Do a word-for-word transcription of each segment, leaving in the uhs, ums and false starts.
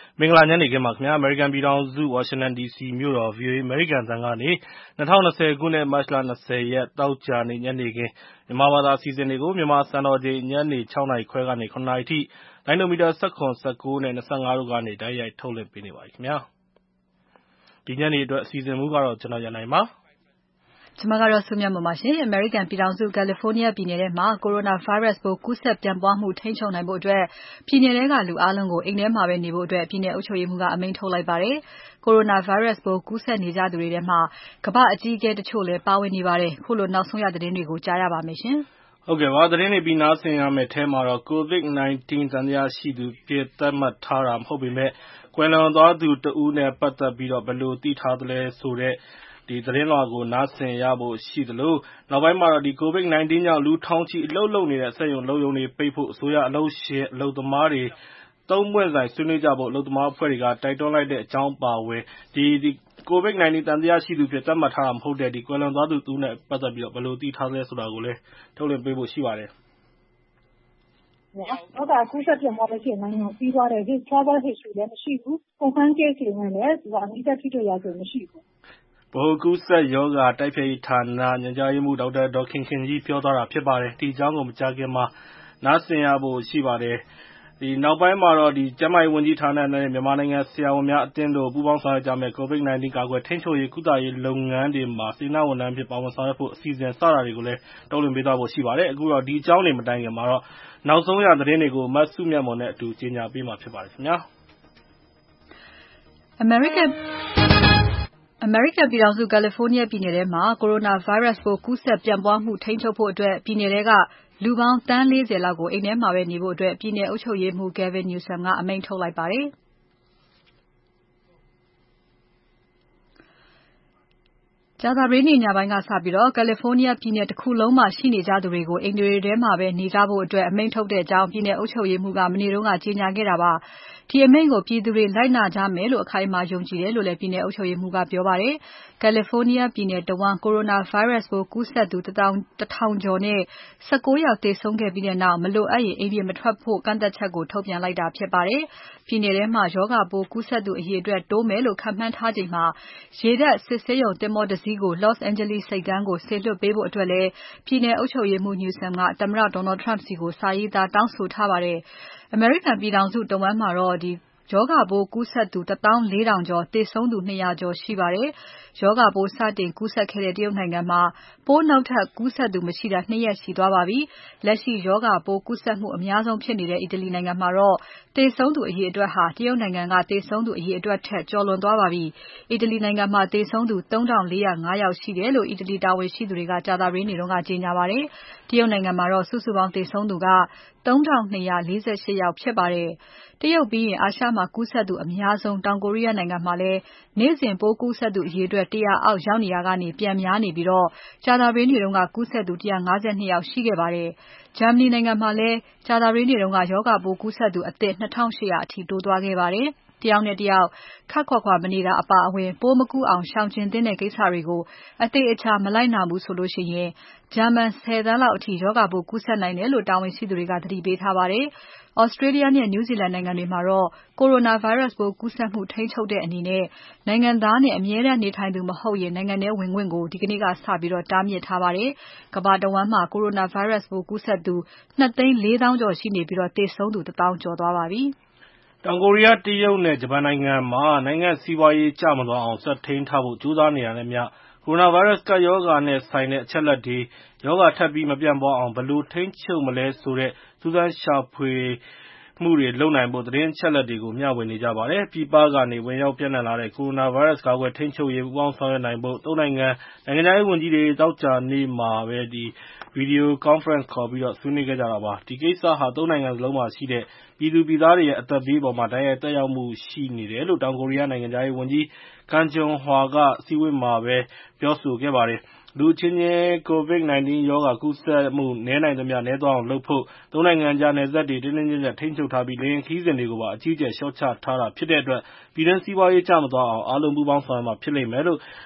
မင်္ဂလာညနေခင်းပါခင်ဗျာ အမေရိကန်ပြည်ထောင်စုဝါရှင်တန်ဒီစီမြို့တော် ဗွီအိုအေအမေရိကန်အသံကနေ၂၀၂၀ခုနှစ်မတ်လ၂၀ရက်သောကြာနေ့ညနေခင်းမြန်မာဘာသာအစီအစဉ်တွေကိုမြန်မာစံတော်ချိန်ညနေ၆နာရီခွဲကနေ၇နာရီထိလိုင်းနိုမီတာ၁၇ ၁၉နဲ့၂၅တို့ကနေတိုက်ရိုက်ထုတ်လွှင့်ပေးနေပါတယ်ခင်ဗျာဒီညနေအတွက်အစီအစဉ်မူကတော့ကျွန်တော်ရနိုင်ပါကျွန်မကတော့ဆုမြတ်မပါရှင် American ပြည်ထောင်စု California ပြည်နယ်ထဲမှာ Coronavirus ပိုးကူးစက်ပြန့်ပွားမှုထိန်းချုပ်နိုင်ဖို့အတွက်ပြည်နယ်ထဲကလူအားလုံးကိုအိမ်ထဲမှာပဲနေဖို့အတွက်ပြည်နယ်အုပ်ချုပ်ရေးမှူးကအမိန့်ထုတ်လိုက်ပါတယ်။ Coronavirus ပိုးကူးစက်နေကြသူတွေထဲမှာကမ္ဘာ့အကြီးအကဲတချို့လည်းပါဝင်နေပါတယ်။ခုလိုနောက်ဆုံးရသတင်းတွေကိုကြားရပါမယ်ရှင်။ဟုတ်ကဲ့ပါသတင်းတွေပြီးနားဆင်ရမယ့်ထဲမှာတော့ ကိုဗစ်၁၉ သံသယရှိသူအဖြစ်သတ်မှတ်ထားတာမဟုတ်ပေမဲ့ကွယ်လွန်သွားသူတဦးနဲ့ပတ်သက်ပြီးတော့ဘယ်လိုသိထားသလဲဆိုတဲ့ဒီသတင်းလွှာကိုနားဆင်ရဖို့ရှိသလိုနောက်ပိုင်းမှာတော့ဒီကိုဗစ်၁၉ကြောင့်လူထောင်ချီအလုပ်လုပ်နေတဲ့စက်ရုံလုပ်ရုံတွေပိတ်ဖို့အစိုးရအလုပ်ရှင်အလုပ်သမားတွေသုံးပွင့်ဆိုင်ဆွေးနွေးကြဖို့အလုပ်သမားအဖွဲ့တွေကတိုက်တွန်းလိုက်တဲ့အကြောင်းပါဝင်ဒီဒီကိုဗစ်၁၉သံသယရှိသူဖြစ်သတ်မှတ်ထားတာမဟုတ်တဲ့ဒီကွယ်လွန်သွားသူသူနဲ့ပတ်သက်ပြီးတော့ဘယ်လိုသိထားသလဲဆိုတာကိုလည်းထုတ်လွှင့်ပေးဖို့ရှိပါတယ်ဟုတ်တာကူးစက်ပြန့်ပွားလို့ရှိရင်နိုင်ငံပြီးသွားတယ်ဒီ travel history လည်းမရှိဘူး confirm case တွေနဲ့လည်းဒီကအနိစ္စထိတွေ့ရဆိုမရှိဘူးဗဟိုကူးစက်ရောဂါတိုက်ဖျက်ရေးဌာနညွှန်ကြားရေးမှူးဒေါက်တာဒေါ်ခင်ခင်ကြီးပြောသွားတာဖြစ်ပါတယ်ဒီအကြောင်းကိုမကြာခင်မှာနားဆင်ရဖို့ရှိပါတယ်ဒီနောက်ပိုင်းမှာတော့ဒီကျန်းမာရေးဝန်ကြီးဌာနနဲ့မြန်မာနိုင်ငံဆရာဝန်များအသင်းတို့ပူးပေါင်းဆောင်ရွက်ကြမယ့်ကိုဗစ်၁၉ကာကွယ်ထိန်းချုပ်ရေးကုသရေးလုပ်ငန်းတွေမှာစေတနာဝန်ထမ်းဖြစ်ပါဝင်ဆောင်ရွက်ဖို့အစီအစဉ်စတာတွေကိုလည်းထုတ်လွှင့်ပေးသွားဖို့ရှိပါတယ်အခုတော့ဒီအကြောင်းတွေမတိုင်ခင်မှာတော့နောက်ဆုံးရသတင်းတွေကိုမတ်စုမြတ်မွန်နဲ့အတူကြီးညာပေးမှာဖြစ်ပါတယ်ခင်ဗျာ American American ပြည်ထောင်စု California ပြည်နယ်ထဲမှာ Coronavirus ပိုးကူးစက်ပြန့်ပွားမှုထိန်းချုပ်ဖို့အတွက်ပြည်နယ်ထဲကလူပေါင်းသန်း၄၀လောက်ကိုအိမ်ထဲမှာပဲနေဖို့အတွက်ပြည်နယ်အုပ်ချုပ်ရေးမှူး Gavin Newsom ကအမိန့်ထုတ်လိုက်ပါတယ်။ကြာသပတေးနေ့ညပိုင်းကစပြီး California ပြည်နယ်တခုလုံးမှာရှိနေကြသူတွေကိုအိမ်တွေထဲမှာပဲနေကြဖို့အတွက်အမိန့်ထုတ်တဲ့အကြောင်းပြည်နယ်အုပ်ချုပ်ရေးမှူးကမနေ့တုန်းကကြေညာခဲ့တာပါ။ဒီအမိန့်ကိုပြည်သူတွေလိုက်နာကြမယ်လို့အခိုင်အမာယုံကြည်တယ်လို့လည်းပြည်နယ်အုပ်ချုပ်ရေးမှူးကပြောပါတယ်။ California ပြည်နယ်တဝန်း Coronavirus ပိုးကူးစက်သူတထောင်ကျော်နဲ့၁၉ယောက်သေဆုံးခဲ့ပြီးနောက်မလိုအပ်ရင်အိမ်ပြင်မထွက်ဖို့ကန့်သတ်ချက်ကိုထုတ်ပြန်လိုက်တာဖြစ်ပါတယ်။ပြည်နယ်ထဲမှာရောဂါပိုးကူးစက်သူအရေအတွက်တိုးမယ်လို့ခန့်မှန်းထားချိန်မှာရေတပ်စစ်ဆေးရုံသင်္ဘောတစီးကို Los Angeles ဆိပ်ကမ်းကိုစေလွှတ်ပေးဖို့အတွက်လည်းပြည်နယ်အုပ်ချုပ်ရေးမှူး Newsom ကသမ္မတ Donald Trump ဆီကိုစာရေးသားတောင်းဆိုထားပါတယ်။ အမေရိကန်ပြည်ထောင်စုတဝန်းမှာတော့ဒီရောဂါပိုးကူးစက်သူတသောင်းလေးထောင်ကျော်သေဆုံးသူ၂ရာကျော်ရှိပါတယ်။ရောဂါပိုးစတင်ကူးစက်ခဲ့တဲ့တရုတ်နိုင်ငံမှာပိုးနောက်ထပ်ကူးစက်သူမရှိတာ၂ရက်ရှိသွားပါပြီ။လက်ရှိရောဂါပိုးကူးစက်မှုအများဆုံးဖြစ်နေတဲ့အီတလီနိုင်ငံမှာတော့သေဆုံးသူအရေအတွက်ဟာတရုတ်နိုင်ငံကသေဆုံးသူအရေအတွက်ထက်ကျော်လွန်သွားပါပြီ။အီတလီနိုင်ငံမှာသေဆုံးသူသုံးထောင်လေးရာငါးယောက်ရှိတယ်လို့အီတလီတာဝန်ရှိသူတွေကကြာသပတေးနေ့ကကြေညာပါတယ်။တရုတ်နိုင်ငံမှာတော့စုစုပေါင်းသေဆုံးသူကသုံးထောင်၂ရာလေးဆယ်ရှစ်ယောက်ဖြစ်ပါတယ်။တရုတ်ပြီးရင်အာရှမှာကူးစက်သူအများဆုံးတောင်ကိုရီးယားနိုင်ငံမှာလည်းနေ့စဉ်ပိုးကူးစက်သူအရေအတွက်တရာအောက်ရောက်နေရာကနေပြန်များနေပြီးတော့ကြာသပတေးနေ့ကကူးစက်သူတရာ၅၂ယောက်ရှိခဲ့ပါတယ်။ဂျာမနီနိုင်ငံမှာလည်းကြာသပတေးနေ့ကရောဂါပိုးကူးစက်သူအသစ်၂ထောင့်၈ရာအထိတိုးသွားခဲ့ပါတယ်။တယောက်နဲ့တယောက်ခပ်ခွာခွာမနေတာအပါအဝင်ပိုးမကူးအောင်ရှောင်ကျဉ်သင့်တဲ့ကိစ္စတွေကိုအသေအချာမလိုက်နာဘူးဆိုရင်ဂျာမန်ဆယ်သန်းလောက်အထိရောဂါပိုးကူးစက်နိုင်တယ်လို့တာဝန်ရှိသူတွေကသတိပေးထားပါတယ်။ Australia နဲ့ New Zealand နိုင်ငံတွေမှာတော့ Coronavirus ပိုးကူးစက်မှုထိန်းချုပ်တဲ့အနေနဲ့နိုင်ငံသားနဲ့အမြဲတမ်းနေထိုင်သူမဟုတ်ရင်နိုင်ငံထဲဝင်ခွင့်ကိုဒီကနေ့ကစပြီးတားမြစ်ထားပါတယ်။ကမ္ဘာတဝန်းမှာ Coronavirus ပိုးကူးစက်သူ၂သိန်းလေးသောင်းကျော်ရှိနေပြီးသေဆုံးသူတသောင်းကျော်သွားပါပြီ။တောင်ကိုရီးယားတရုတ်နဲ့ဂျပန်နိုင်ငံမှာနိုင်ငံစီးပွားရေးကျမသွားအောင်ဆက်ထိန်းထားဖို့ကြိုးစားနေတာနဲ့မျှ Coronavirus ကပ်ရောဂါနဲ့ဆိုင်တဲ့အချက်အလက်တွေရောဂါထပ်ပြီးမပြန့်ပွားအောင်ဘယ်လိုထိန်းချုပ်မလဲဆိုတဲ့စူးစမ်းရှာဖွေမှုတွေလုပ်နိုင်ဖို့သတင်းအချက်အလက်တွေကိုမျှဝေနေကြပါတယ်။ပြည်ပကနေဝင်ရောက်ပြန့်နှံ့လာတဲ့ Coronavirus ကာကွယ်ထိန်းချုပ်ရေးပူးပေါင်းဆောင်ရွက်နိုင်ဖို့သုံးနိုင်ငံနိုင်ငံခြားရေးဝန်ကြီးတွေသောကြာနေ့မှာပဲ Video Conference ခေါ်ပြီးဆွေးနွေးခဲ့ကြတာပါ။ဒီကိစ္စဟာသုံးနိုင်ငံစလုံးမှာရှိတဲ့ပြည်သူပြည်သားတွေရဲ့အသက်ဘေးအပေါ်မှာတိုက်ရိုက်သက်ရောက်မှုရှိနေတယ်လို့တောင်ကိုရီးယားနိုင်ငံခြားရေးဝန်ကြီး Kang Kyung-hwa ကအစည်းအဝေးမှာပဲပြောဆိုခဲ့ပါတယ်။လူအချင်းချင်းကိုဗစ်၁၉ရောဂါကူးစက်မှုနည်းနိုင်သမျှနည်းသွားအောင်လုပ်ဖို့သုံးနိုင်ငံကြားနယ်စပ်တွေတင်းတင်းကျပ်ကျပ်ထိန်းချုပ်ထားပြီးလေယာဉ်ခရီးစဉ်တွေကိုပါအကြီးအကျယ်လျှော့ချထားတာဖြစ်တဲ့အတွက်ပြည်တွင်းစီးပွားရေးကျမသွားအောင်အားလုံးပူးပေါင်းဆောင်ရွက်မှဖြစ်လိမ့်မယ်လို့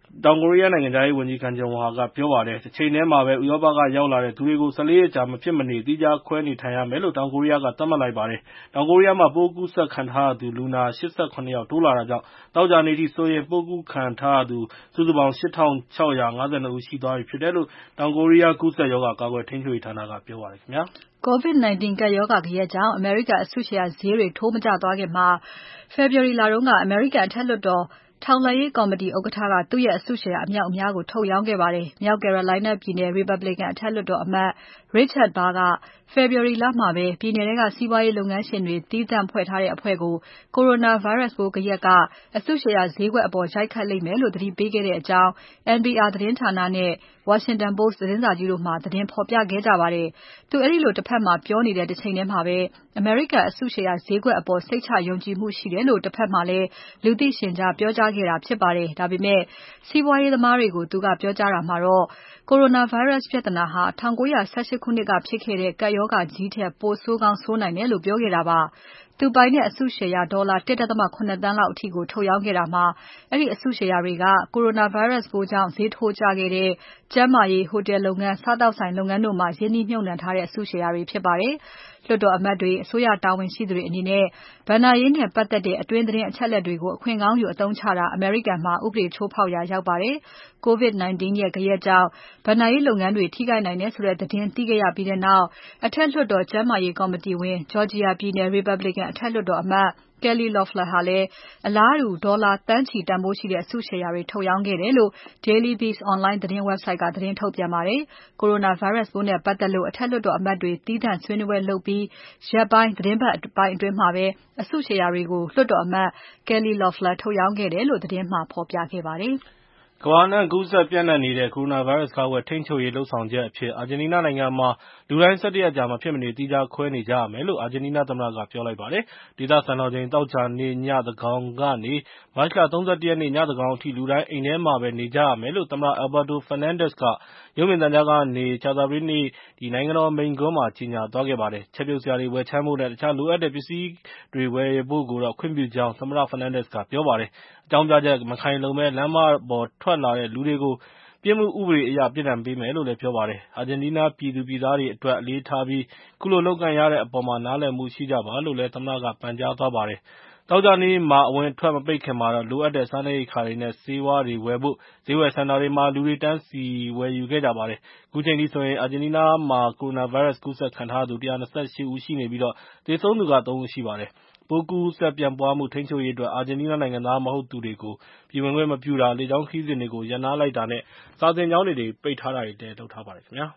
တောင်ကိုရီးယားနိုင်ငံသားရေးဝန်ကြီးကမ်ဂျုံဟာကပြောပါတယ်။တစ်ချိန်တည်းမှာပဲဥရောပကရောက်လာတဲ့သူတွေကို၁၄ရက်ကြာမဖြစ်မနေသီးခြားခွဲနေထိုင်ရမယ်လို့တောင်ကိုရီးယားကသတ်မှတ်လိုက်ပါတယ်။တောင်ကိုရီးယားမှာပိုးကူးစက်ခံထားရသူလူနာ၈၇ယောက်တိုးလာတာကြောင့်သောကြာနေ့ထိဆိုရင်ပိုးကူးခံထားရသူစုစုပေါင်း၈ထောင်၆ရာ၅၂ဦးရှိသွားပြီဖြစ်တယ်လို့တောင်ကိုရီးယားကူးစက်ရောဂါကာကွယ်ထိန်းချုပ်ရေးဌာနကပြောပါတယ်ခင်ဗျာ။ COVID nineteen ကပ်ရောဂါဂယက်ကြောင့်အမေရိကန်အစုရှယ်ယာဈေးတွေထိုးမကျသွားခင်မှာဖေဖော်ဝါရီလတုန်းကအမေရိကန်အထက်လွှတ်တော်ထောက်လှမ်းရေးကော်မတီဥက္ကဋ္ဌကသူ့ရဲ့အစုရှယ်ယာအမြောက်အများကိုထုတ်ရောင်းခဲ့ပါတယ်။မြောက် Carolina ပြည်နယ် Republican အထက်လွှတ်တော်အမတ် Richard Burr ကဖေဖော်ဝါရီလမှာပဲပြည်နယ်ထဲကစီးပွားရေးလုပ်ငန်းရှင်တွေသီးသန့်ဖွဲ့ထားတဲ့အဖွဲ့ကို Coronavirus ပိုးဂယက်ကအစုရှယ်ယာဈေးကွက်အပေါ်ရိုက်ခတ်လိမ့်မယ်လို့သတိပေးခဲ့တဲ့အကြောင်း N P R သတင်းဌာနနဲ့ Washington Post သတင်းစာကြီးတို့မှာသတင်းဖော်ပြခဲ့ကြပါတယ်။သူအဲဒီလိုတစ်ဖက်မှာပြောနေတဲ့တစ်ချိန်ထဲမှာပဲအမေရိကန်အစုရှယ်ယာဈေးကွက်အပေါ်စိတ်ချယုံကြည်မှုရှိတယ်လို့တစ်ဖက်မှာလည်းလူသိရှင်ကြားပြောကြားခဲ့တာဖြစ်ပါတယ်။ဒါပေမဲ့စီးပွားရေးသမားတွေကိုသူကပြောကြားတာမှာတော့ Coronavirus ပြဿနာဟာ၁၉၁၈ခုနှစ်ကဖြစ်ခဲ့တဲ့ကပ်ရောဂါကြီးထက်ပိုဆိုးကောင်းဆိုးနိုင်တယ်လို့ပြောခဲ့တာပါ။သူပိုင်တဲ့အစုရှယ်ယာဒေါ်လာ၁.၇သန်းလောက်အထိကိုထုတ်ရောင်းခဲ့တာမှာအဲဒီအစုရှယ်ယာတွေက Coronavirus ပိုးကြောင့်ဈေးထိုးကျခဲ့တဲ့ကျန်းမာရေး၊ဟိုတယ်လုပ်ငန်း၊စားသောက်ဆိုင်လုပ်ငန်းတို့မှာရင်းနှီးမြှုပ်နှံထားတဲ့အစုရှယ်ယာတွေဖြစ်ပါတယ်။လွှတ်တော်အမတ်တွေအစိုးရတာဝန်ရှိသူတွေအနေနဲ့ဘဏ္ဍာရေးနဲ့ပတ်သက်တဲ့အတွင်းသတင်းအချက်အလက်တွေကိုအခွင့်ကောင်းယူအသုံးချတာအမေရိကန်မှာဥပဒေချိုးဖောက်ရာရောက်ပါတယ်။ COVID nineteen ရဲ့ဂယက်ကြောင့်ဘဏ္ဍာရေးလုပ်ငန်းတွေထိခိုက်နိုင်တယ်ဆိုတဲ့သတင်းသိခဲ့ရပြီးနောက်အထက်လွှတ်တော်ကျန်းမာရေးကော်မတီဝင် Georgia ပြည်နယ် Republican အထက်လွှတ်တော်အမတ် Kelly Loeffler ဟာလည်းအလားတူဒေါ်လာသန်းချီတန်ဖိုးရှိတဲ့အစုရှယ်ယာတွေထုတ်ရောင်းခဲ့တယ်လို့ Daily Beast အွန်လိုင်းသတင်း website ကသတင်းထုတ်ပြန်ပါတယ်။ Coronavirus ပိုးနဲ့ပတ်သက်လို့အထက်လွှတ်တော်အမတ်တွေသီးသန့်ဆွေးနွေးပွဲလုပ်ပြီးရက်ပိုင်းသီတင်းပတ်ပိုင်းအတွင်းမှာပဲအစုရှယ်ယာတွေကိုလွှတ်တော်အမတ် Kelly Loeffler ထုတ်ရောင်းခဲ့တယ်လို့သတင်းမှာဖော်ပြခဲ့ပါတယ်။ကမ္ဘာအနှံ့ကူးစက်ပျံ့နှံ့နေတဲ့ Coronavirus ကာကွယ်ထိန်းချုပ်ရေးလုပ်ဆောင်ချက်အဖြစ်အာဂျင်တီးနားနိုင်ငံမှာလူတိုင်း၁၁ရက်ကြာမဖြစ်မနေသီးခြားခွဲနေကြရမယ်လို့အာဂျင်တီးနားသမ္မတကပြောလိုက်ပါတယ်။ဒေသစံတော်ချိန်သောကြာနေ့ညသန်းခေါင်ကနေမတ်လ၃၁ရက်နေ့ညသန်းခေါင်အထိလူတိုင်းအိမ်ထဲမှာပဲနေကြရမယ်လို့သမ္မတ Alberto Fernandez ကရုပ်မြင်သံကြားကနေကြာသပတေးနေ့နိုင်ငံတော်မိန့်ခွန်းမှာကြေညာသွားခဲ့ပါတယ်။ချက်ပြုတ်စရာတွေဝယ်ခြမ်းဖို့နဲ့ တခြားလိုအပ်တဲ့ပစ္စည်းတွေဝယ်ဖို့ကိုတော့ခွင့်ပြုကြောင်းသမ္မတ Fernandez ကပြောပါတယ်။အကြောင်းပြချက်မခိုင်လုံဘဲလမ်းပေါ်ထွက်လာတဲ့လူတွေကိုပြစ်မှုဥပဒေအရပြစ်ဒဏ်ပေးမယ်လို့လည်းပြောပါတယ်။အာဂျင်တီးနားပြည်သူပြည်သားတွေအတွက်အလေးထားပြီးခုလိုလုပ်ကိုင်ရတဲ့အပေါ်နားလည်မှုရှိကြပါလို့လည်းသမ္မတကပန်ကြားသွားပါတယ်။သောကြာနေ့မှာအဝင်အထွက်မပိတ်ခင်မှာတော့လိုအပ်တဲ့စားနပ်ရိက္ခာတွေနဲ့ဆေးဝါးတွေဝယ်ဖို့ဈေးဝယ်စင်တာတွေမှာလူတွေတန်းစီဝယ်ယူခဲ့ကြပါတယ်။ခုချိန်ထိဆိုရင်အာဂျင်တီးနားမှာ Coronavirus ကူးစက်ခံထားရသူ၁၂၈ဦးရှိနေပြီးသေဆုံးသူကသုံးဦးရှိပါတယ်။ပိုးကူးစက်ပြန့်ပွားမှုထိန်းချုပ်ရေးအတွက်အာဂျင်တီးနားနိုင်ငံသားမဟုတ်သူတွေကိုပြည်ဝင်ခွင့်မပြုတာ၊လေကြောင်းခရီးစဉ်တွေကိုရပ်နားလိုက်တာနဲ့စာသင်ကျောင်းတွေပိတ်ထားတာတွေလည်းလုပ်ထားပါတယ်ခင်ဗျာ။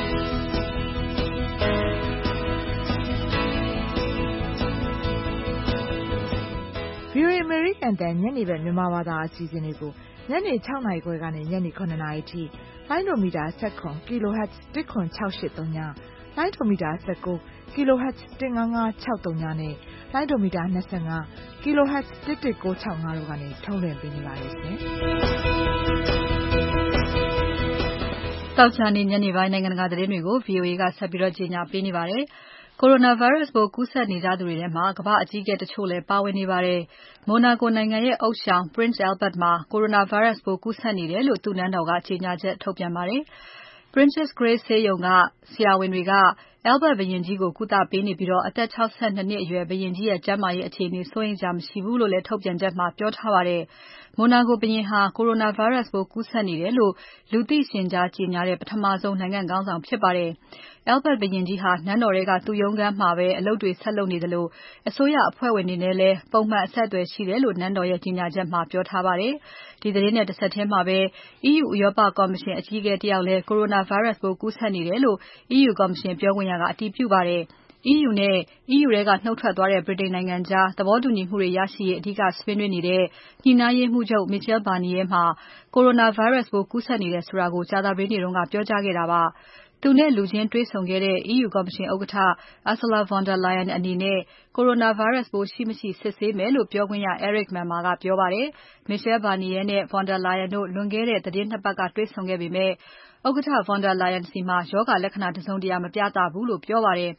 VOA အမေရိကန်အသံညနေဘက်မြန်မာဘာသာအစီအစဉ်တွေကိုညနေ၆နာရီခွဲကနေညနေ၇နာရီထိလိုင်းဒိုမီတာ၁၇ kHz ၁၇၆၈၃ညလိုင်းဒိုမီတာ၁၉ kHz ၁၅၅၆၃ညနဲ့လိုင်းဒိုမီတာ၂၅ kHz ၁၁၉၆၅တို့ကနေထုတ်လွှင့်ပေးနေပါတယ်ရှင်။သောကြာနေ့ညနေပိုင်းနိုင်ငံတကာသတင်းတွေကို VOA ကဆက်ပြီးကြေညာပေးနေပါတယ်။ Coronavirus ပိုးကူးစက်နေကြသူတွေထဲမှာကမ္ဘာ့အကြီးအကဲတချို့လည်းပါဝင်နေပါတယ်။ Monaco နိုင်ငံရဲ့ဥသျှောင် Prince Albert မှာ Coronavirus ပိုးကူးစက်နေတယ်လို့သူ့နန်းတော်ကကြေညာချက်ထုတ်ပြန်ပါတယ်။ Princess Grace ဆေးရုံကဆရာဝန်တွေက Albert ဘုရင်ကြီးကိုကုသပေးနေပြီးအသက်၆၂နှစ်အရွယ်ဘုရင်ကြီးရဲ့ကျန်းမာရေးအခြေအနေစိုးရိမ်စရာမရှိဘူးလို့လည်းထုတ်ပြန်ချက်မှာပြောထားပါတယ်။ Monaco ဘုရင်ဟာ Coronavirus ပိုးကူးစက်နေတယ်လို့လူသိရှင်ကြားကြေညာတဲ့ပထမဆုံးနိုင်ငံခေါင်းဆောင်ဖြစ်ပါတယ်။ Albert ဘုရင်ကြီးဟာနန်းတော်ထဲကသူ့ရုံးခန်းမှာပဲအလုပ်တွေဆက်လုပ်နေသလိုအစိုးရအဖွဲ့ဝင်တွေနဲ့လည်းပုံမှန်အဆက်အသွယ်ရှိတယ်လို့နန်းတော်ရဲ့ကြေညာချက်မှာပြောထားပါတယ်။ဒီသတင်းနဲ့တဆက်ထဲမှာပဲ E U ဥရောပကော်မရှင်အကြီးအကဲတယောက်လည်း Coronavirus ပိုးကူးစက်နေတယ်လို့ E U ကော်မရှင်ပြောခွင့်ရကအတည်ပြုပါတယ်။ E U နဲ့ E U ထဲကနုတ်ထွက်သွားတဲ့ဗြိတိန်နိုင်ငံကြားသဘောတူညီမှုတွေရရှိရေးအဓိကဆွေးနွေးနေတဲ့ညှိနှိုင်းရေးမှူးချုပ် Michel Barnier မှာ Coronavirus ပိုးကူးစက်နေတယ်ဆိုတာကိုကြာသပတေးနေ့ကပြောကြားခဲ့တာပါ။ သူနဲ့လူချင်းတွေ့ဆုံခဲ့တဲ့ E U ကော်မရှင်ဥက္ကဋ္ဌ Ursula von der Leyen အနေနဲ့ Coronavirus ပိုးရှိမရှိစစ်ဆေးမယ်လို့ပြောခွင့်ရ Eric Mamer ကပြောပါတယ်။ Michel Barnier နဲ့ von der Leyen တို့လွန်ခဲ့တဲ့ သီတင်းနှစ်ပတ်ကတွေ့ဆုံခဲ့ပေမဲ့ ဥက္ကဋ္ဌ von der Leyen ဆီမှာရောဂါလက္ခဏာတစုံတရာမပြသဘူးလို့ပြောပါတယ်။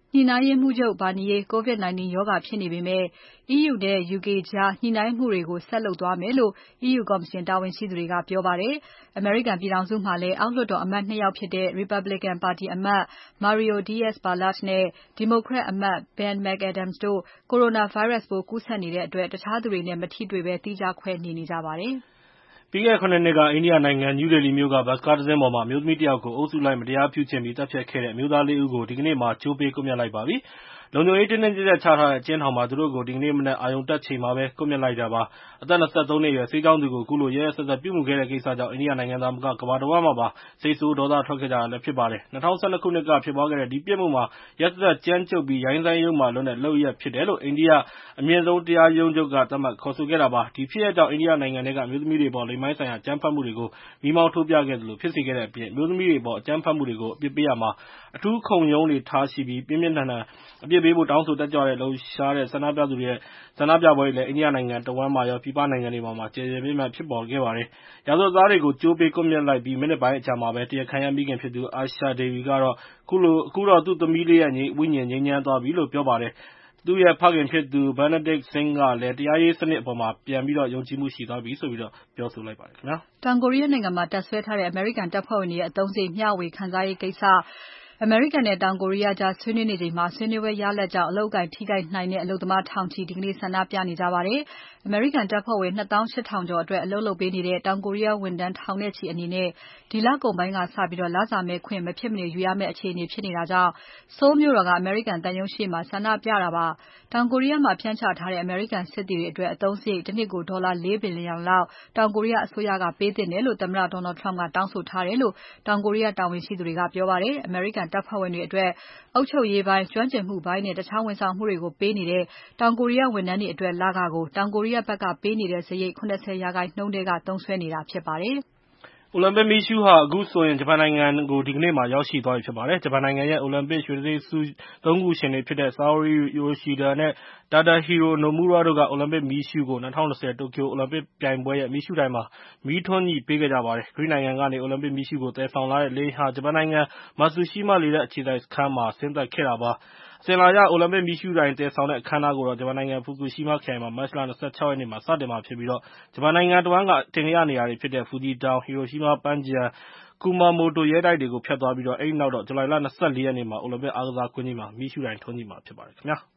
ညှိနှိုင်းရေးမှူးချုပ် Barnier COVID 19 ရောဂါဖြစ်နေပေမဲ့ E U နဲ့ U K ကြားညှိနှိုင်းမှုတွေကို ဆက်လုပ်သွားမယ်လို့ E U ကော်မရှင်တာဝန်ရှိသူတွေက ပြောပါတယ်။ အမေရိကန်ပြည်ထောင်စုမှာလည်း အောက်လွှတ်တော်အမတ် ၂ ယောက်ဖြစ်တဲ့ Republican ပါတီအမတ် Mario Diaz-Balart နဲ့ Democrat အမတ် Ben McAdams တို့ Coronavirus ပိုးကူးစက်နေတဲ့အတွက် တခြားသူတွေနဲ့ မထိတွေ့ဘဲ သီးခြားခွဲနေနေကြပါတယ်။ပြီးခဲ့တဲ့ ၇ နှစ်က အိန္ဒိယနိုင်ငံ New Delhi မြို့က ဘတ်စ်ကားတစင်းပေါ်မှာ အမျိုးသမီးတယောက်ကို အုပ်စုလိုက်မတရားပြုကျင့်ပြီး သတ်ဖြတ်ခဲ့တဲ့ အမျိုးသား ၄ ဦးကို ဒီကနေ့မှာ ကြိုးပေးကွပ်မျက်လိုက်ပါပြီ။ လုံခြုံရေးတင်းတင်းကျပ်ကျပ်ချထားတဲ့ အကျဉ်းထောင်မှာ သူတို့ကို ဒီကနေ့မနက် အာရုံတက်ချိန်မှာပဲ ကွပ်မျက်လိုက်တာပါ။ အသက် ၂၃ နှစ်အရွယ် ဆေးကျောင်းသူကို ခုလိုရက်ရက်စက်စက်ပြုမူခဲ့တဲ့ကိစ္စကြောင့် အိန္ဒိယနိုင်ငံသာမက ကမ္ဘာတဝန်းမှာပါ စိတ်ဆိုးဒေါသထွက်ခဲ့ကြတာဖြစ်ပါတယ်။ ၂၀၁၂ ခုနှစ်ကဖြစ်ပွားခဲ့တဲ့ ဒီပြစ်မှုမှာ ရက်စက်စက်ကြမ်းကြုတ်ပြီး ရိုင်းစိုင်းယုတ်မာလွန်းတဲ့လုပ်ရပ်ဖြစ်တယ်လို့ အိန္ဒိယအမြင့်ဆုံးတရားရုံးချုပ်က သတ်မှတ်ခေါ်ဆိုခဲ့တာပါ။ ဒီဖြစ်ရပ်ကြောင့် အိန္ဒိယနိုင်ငံထဲက အမျိုးသမီးတွေအပေါ် လိင်ပိုင်းဆိုင်ရာအကြမ်းဖက်မှုတွေကို မီးမောင်းထိုးပြခဲ့သလိုဖြစ်စေခဲ့တဲ့အပြင် အမျိုးသမီးတွေအပေါ် အကြမ်းဖက်မှုတွေကို အပြစ်ပေးရာမှာ အထူးခုန်ရုံးတွေထားရှိပြီး ပြင်းပြင်းထန်ထန်အပြစ်ပေးဖို့ တောင်းဆိုတက်ကြွတဲ့ လှုပ်ရှားတဲ့ဆန္ဒပြသူတွေရဲ့ ဆန္ဒပြပွဲတွေလည်း အိန္ဒိယနိုင်ငံတဝန်းမှာရော ပြည်ပနိုင်ငံတွေမှာပါ ကျယ်ကျယ်ပြန့်ပြန့်ဖြစ်ပေါ်ခဲ့ပါတယ်။ ရာဇဝတ်သားတွေကို ကြိုးပေးကွပ်မျက်လိုက်ပြီး မိနစ်ပိုင်းအကြာမှာပဲ တရားခံရဲ့မိခင်ဖြစ်သူ Asha Devi ကတော့ အခုတော့ သူ့သမီးလေးရဲ့ဝိညာဉ်ငြိမ်းချမ်းသွားပြီလို့ ပြောပါတယ်။ သူ့ရဲ့ဖခင်ဖြစ်သူ Benedict Singh ကလည်း တရားရေးစနစ်အပေါ် ပြန်ပြီး ယုံကြည်မှုရှိသွားပြီလို့ ပြောဆိုလိုက်ပါတယ်။တောင်ကိုရီးယားနိုင်ငံမှာတပ်စွဲထားတဲ့ အမေရိကန်တပ်ဖွဲ့ဝင်တွေရဲ့ အသုံးစရိတ်မျှဝေခံစားရေးကိစ္စ အမေရိကန်နဲ့ တောင်ကိုရီးယားကြား ဆွေးနွေးနေချိန်မှာ ဆွေးနွေးပွဲရလဒ်ကြောင့် အလုပ်အကိုင်ထိခိုက်နိုင်တဲ့ အလုပ်သမားထောင်ချီ ဒီကနေ့ ဆန္ဒပြနေကြပါတယ်။ အမေရိကန်တပ်ဖွဲ့ဝင် ၂ သောင်း ၈ ထောင်ကျော်အတွက် အလုပ်လုပ်ပေးနေတဲ့ တောင်ကိုရီးယားဝန်ထမ်းထောင်နဲ့ချီအနေနဲ့ ဒီလကုန်ပိုင်းကစပြီး လစာမဲ့ခွင့် မဖြစ်မနေယူရမယ့် အခြေအနေဖြစ်နေတာကြောင့် Seoul မြို့တော်က အမေရိကန်သံရုံးရှေ့မှာ ဆန္ဒပြတာပါ။ တောင်ကိုရီးယားမှာ ဖြန့်ချထားတဲ့ အမေရိကန်စစ်သည်တွေအတွက် အသုံးစရိတ် တနှစ်ကို ဒေါ်လာ ၄ ဘီလျံလောက် တောင်ကိုရီးယားအစိုးရက ပေးသင့်တယ်လို့ သမ္မတ Donald Trump ကတောင်းဆိုထားတယ်လို့ တောင်ကိုရီးယားတာဝန်ရှိသူတွေက ပြောပါတယ်။ အမေရိကန်တပ်ဖွဲ့ဝင်တွေအတွက် အုပ်ချုပ်ရေးပိုင်း၊ ကျွမ်းကျင်မှုပိုင်းနဲ့ တခြားဝန်ဆောင်မှုတွေကို ပေးနေတဲ့ တောင်ကိုရီးယားဝန်ထမ်းတွေအတွက် လခကို တောင်ကိုရီးယားဘက်ကပေးနေတဲ့စရိတ် ၇၀% ထဲက သုံးစွဲနေတာဖြစ်ပါတယ်။အိုလံပစ်မီးရှူးဟာ အခုဆိုရင် ဂျပန်နိုင်ငံကို ဒီကနေ့မှာ ရောက်ရှိသွားပြီဖြစ်ပါတယ်။ ဂျပန်နိုင်ငံရဲ့ အိုလံပစ်ရွှေတံဆိပ်ဆု ၃ ခုရှင်တွေဖြစ်တဲ့ Saori Yoshida နဲ့ Tadahiro Nomura တို့က အိုလံပစ်မီးရှူးကို ၂၀၂၀ တိုကျိုအိုလံပစ်ပြိုင်ပွဲရဲ့ မီးရှူးတိုင်မှာ မီးထွန်းညှိပေးခဲ့ကြပါတယ်။ ဂရိနိုင်ငံကနေ အိုလံပစ်မီးရှူးကို သယ်ဆောင်လာတဲ့ လေယာဉ်ဟာ ဂျပန်နိုင်ငံ Matsushima လေတပ်အခြေစိုက်စခန်းမှာ ဆင်းသက်ခဲ့တာဖြစ်ပါတယ်။ အစဉ်အလာအရ အိုလံပစ်မီးရှူးတိုင်သယ်ဆောင်တဲ့ အခမ်းအနားကိုတော့ ဂျပန်နိုင်ငံ Fukushima ခရိုင်မှာ မတ်လ ၂၆ ရက်နေ့မှာ စတင်မှာဖြစ်ပြီး ဂျပန်နိုင်ငံတဝန်းက အထင်ကရနေရာတွေဖြစ်တဲ့ Fuji တောင်၊ Hiroshima ပန်းခြံ၊ Kumamoto ရဲတိုက်တွေကို ဖြတ်သွားပြီး အဲဒီနောက် ဇူလိုင်လ ၂၄ ရက်နေ့မှာ အိုလံပစ်အားကစားကွင်းကြီးမှာ မီးရှူးတိုင်ထွန်းညှိမှာဖြစ်ပါတယ်ခင်ဗျာ။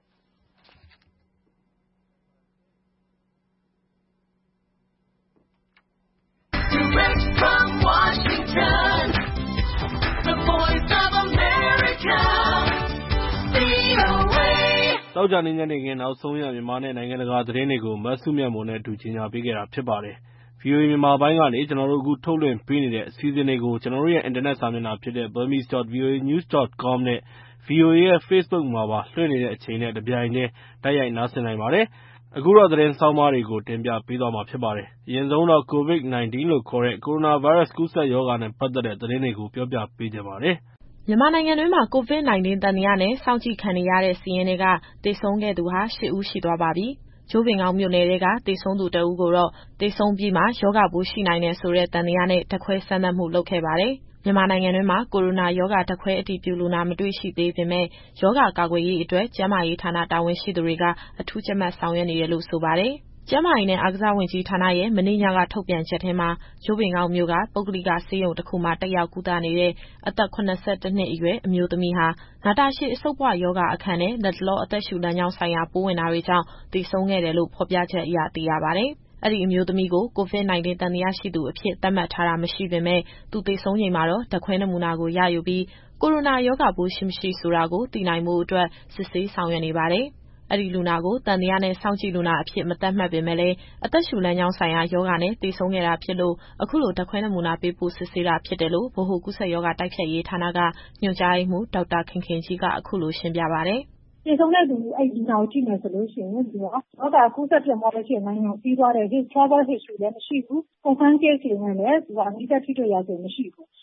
From Washington, the voice of America, သောကြာနေ့ညနေခင်း နောက်ဆုံးရ မြန်မာနဲ့ နိုင်ငံတကာသတင်းတွေကို မစုမြတ်မွန်နဲ့အတူ ကြီးညာပေးခဲ့တာဖြစ်ပါတယ်။ ဗွီအိုအေမြန်မာပိုင်းကနေ ကျနော်တို့ အခုထုတ်လွှင့်ပေးနေတဲ့အစီအစဉ်တွေကို ကျနော်တို့ရဲ့ အင်တာနက်စာမျက်နှာဖြစ်တဲ့ burmese dot voa news dot com နဲ့ ဗွီအိုအေရဲ့ Facebook မှာပါ လွှင့်နေတဲ့အချိန်နဲ့ တပြိုင်တည်း တိုက်ရိုက်နားဆင်နိုင်ပါတယ်။ အခုတော့ သတင်းဆောင်းပါးတွေကို တင်ပြပေးသွားမှာဖြစ်ပါတယ်။ အရင်ဆုံးတော့ ကိုဗစ် ၁၉ လို့ခေါ်တဲ့ Coronavirus ကူးစက်ရောဂါနဲ့ ပတ်သက်တဲ့သတင်းတွေကို ပြောပြပေးချင်ပါတယ်။ မြန်မာနိုင်ငံတွင်းမှာ ကိုဗစ် ၁၉ သံသယနဲ့ စောင့်ကြည့်ခံနေရတဲ့စာရင်းထဲက သေဆုံးခဲ့သူဟာ ရှစ် ဦးရှိသွားပါပြီ။ ကြို့ပင်ကောက်မြို့နယ်ထဲက သေဆုံးသူတဦးကိုတော့ သေဆုံးပြီးမှ ရောဂါပိုးရှိနိုင်တယ်ဆိုတဲ့ သံသယနဲ့ ဓာတ်ခွဲစမ်းသပ်မှုလုပ်ခဲ့ပါတယ်။ မြန်မာနိုင်ငံတွင်းမှာ ကိုရိုနာရောဂါ ဓာတ်ခွဲအတည်ပြုလူနာ မတွေ့ရှိသေးပေမဲ့ ရောဂါကာကွယ်ရေးအတွက် ကျန်းမာရေးဌာနတာဝန်ရှိသူတွေက အထူးကြပ်မတ်ဆောင်ရွက်နေတယ်လို့ ဆိုပါတယ်။ ကျန်းမာရေးနဲ့ အားကစားဝန်ကြီးဌာနရဲ့ မနေ့ညက ထုတ်ပြန်ချက်ထဲမှာ ကြို့ပင်ကောက်မြို့က ပုဂ္ဂလိကဆေးရုံတခုမှာ တက်ရောက်ကုသနေတဲ့ အသက် ၇၁ နှစ်အရွယ် အမျိုးသမီးဟာ နာတာရှည်အဆုတ်ပွရောဂါအခံနဲ့ လတ်တလော အသက်ရှူလမ်းကြောင်းဆိုင်ရာ ပိုးဝင်တာတွေကြောင့် သေဆုံးခဲ့တယ်လို့ ဖော်ပြချက်အရ သိရပါတယ်။ အဲဒီအမျိုးသမီးကို ကိုဗစ် ၁၉ သံသယရှိသူအဖြစ် သတ်မှတ်ထားတာမရှိပေမဲ့ သူသေဆုံးချိန်မှာတော့ ဓာတ်ခွဲနမူနာကို ရယူပြီး ကိုရိုနာရောဂါပိုးရှိ၊ မရှိဆိုတာကို သိနိုင်ဖို့အတွက် စစ်ဆေးဆောင်ရွက်နေပါတယ်။ အဲဒီလူနာကို သံသယနဲ့ စောင့်ကြည့်လူနာအဖြစ် မသတ်မှတ်ပေမဲ့လည်း အသက်ရှူလမ်းကြောင်းဆိုင်ရာ ရောဂါနဲ့ သေဆုံးခဲ့တာဖြစ်လို့ အခုလို ဓာတ်ခွဲနမူနာပေးပို့ စစ်ဆေးတာဖြစ်တယ်လို့ ဗဟိုကူးစက်ရောဂါတိုက်ဖျက်ရေးဌာနက ညွှန်ကြားရေးမှူး ဒေါက်တာခင်ခင်ကြီးက အခုလိုရှင်းပြပါတယ်။ "သေဆုံးတဲ့သူအဲဒီလူနာကိုကြည့်မယ်ဆိုလို့ရှိရင်သူကရောဂါကူးစက်ပြန့်ပွားလို့ရှိရင်နိုင်ငံကိုပြီးသွားတဲ့ travel history လည်းမရှိဘူး။ confirm case တွေနဲ့လည်းသူကအနီးကပ်ထိတွေ့ရာဇဝင်မရှိဘူး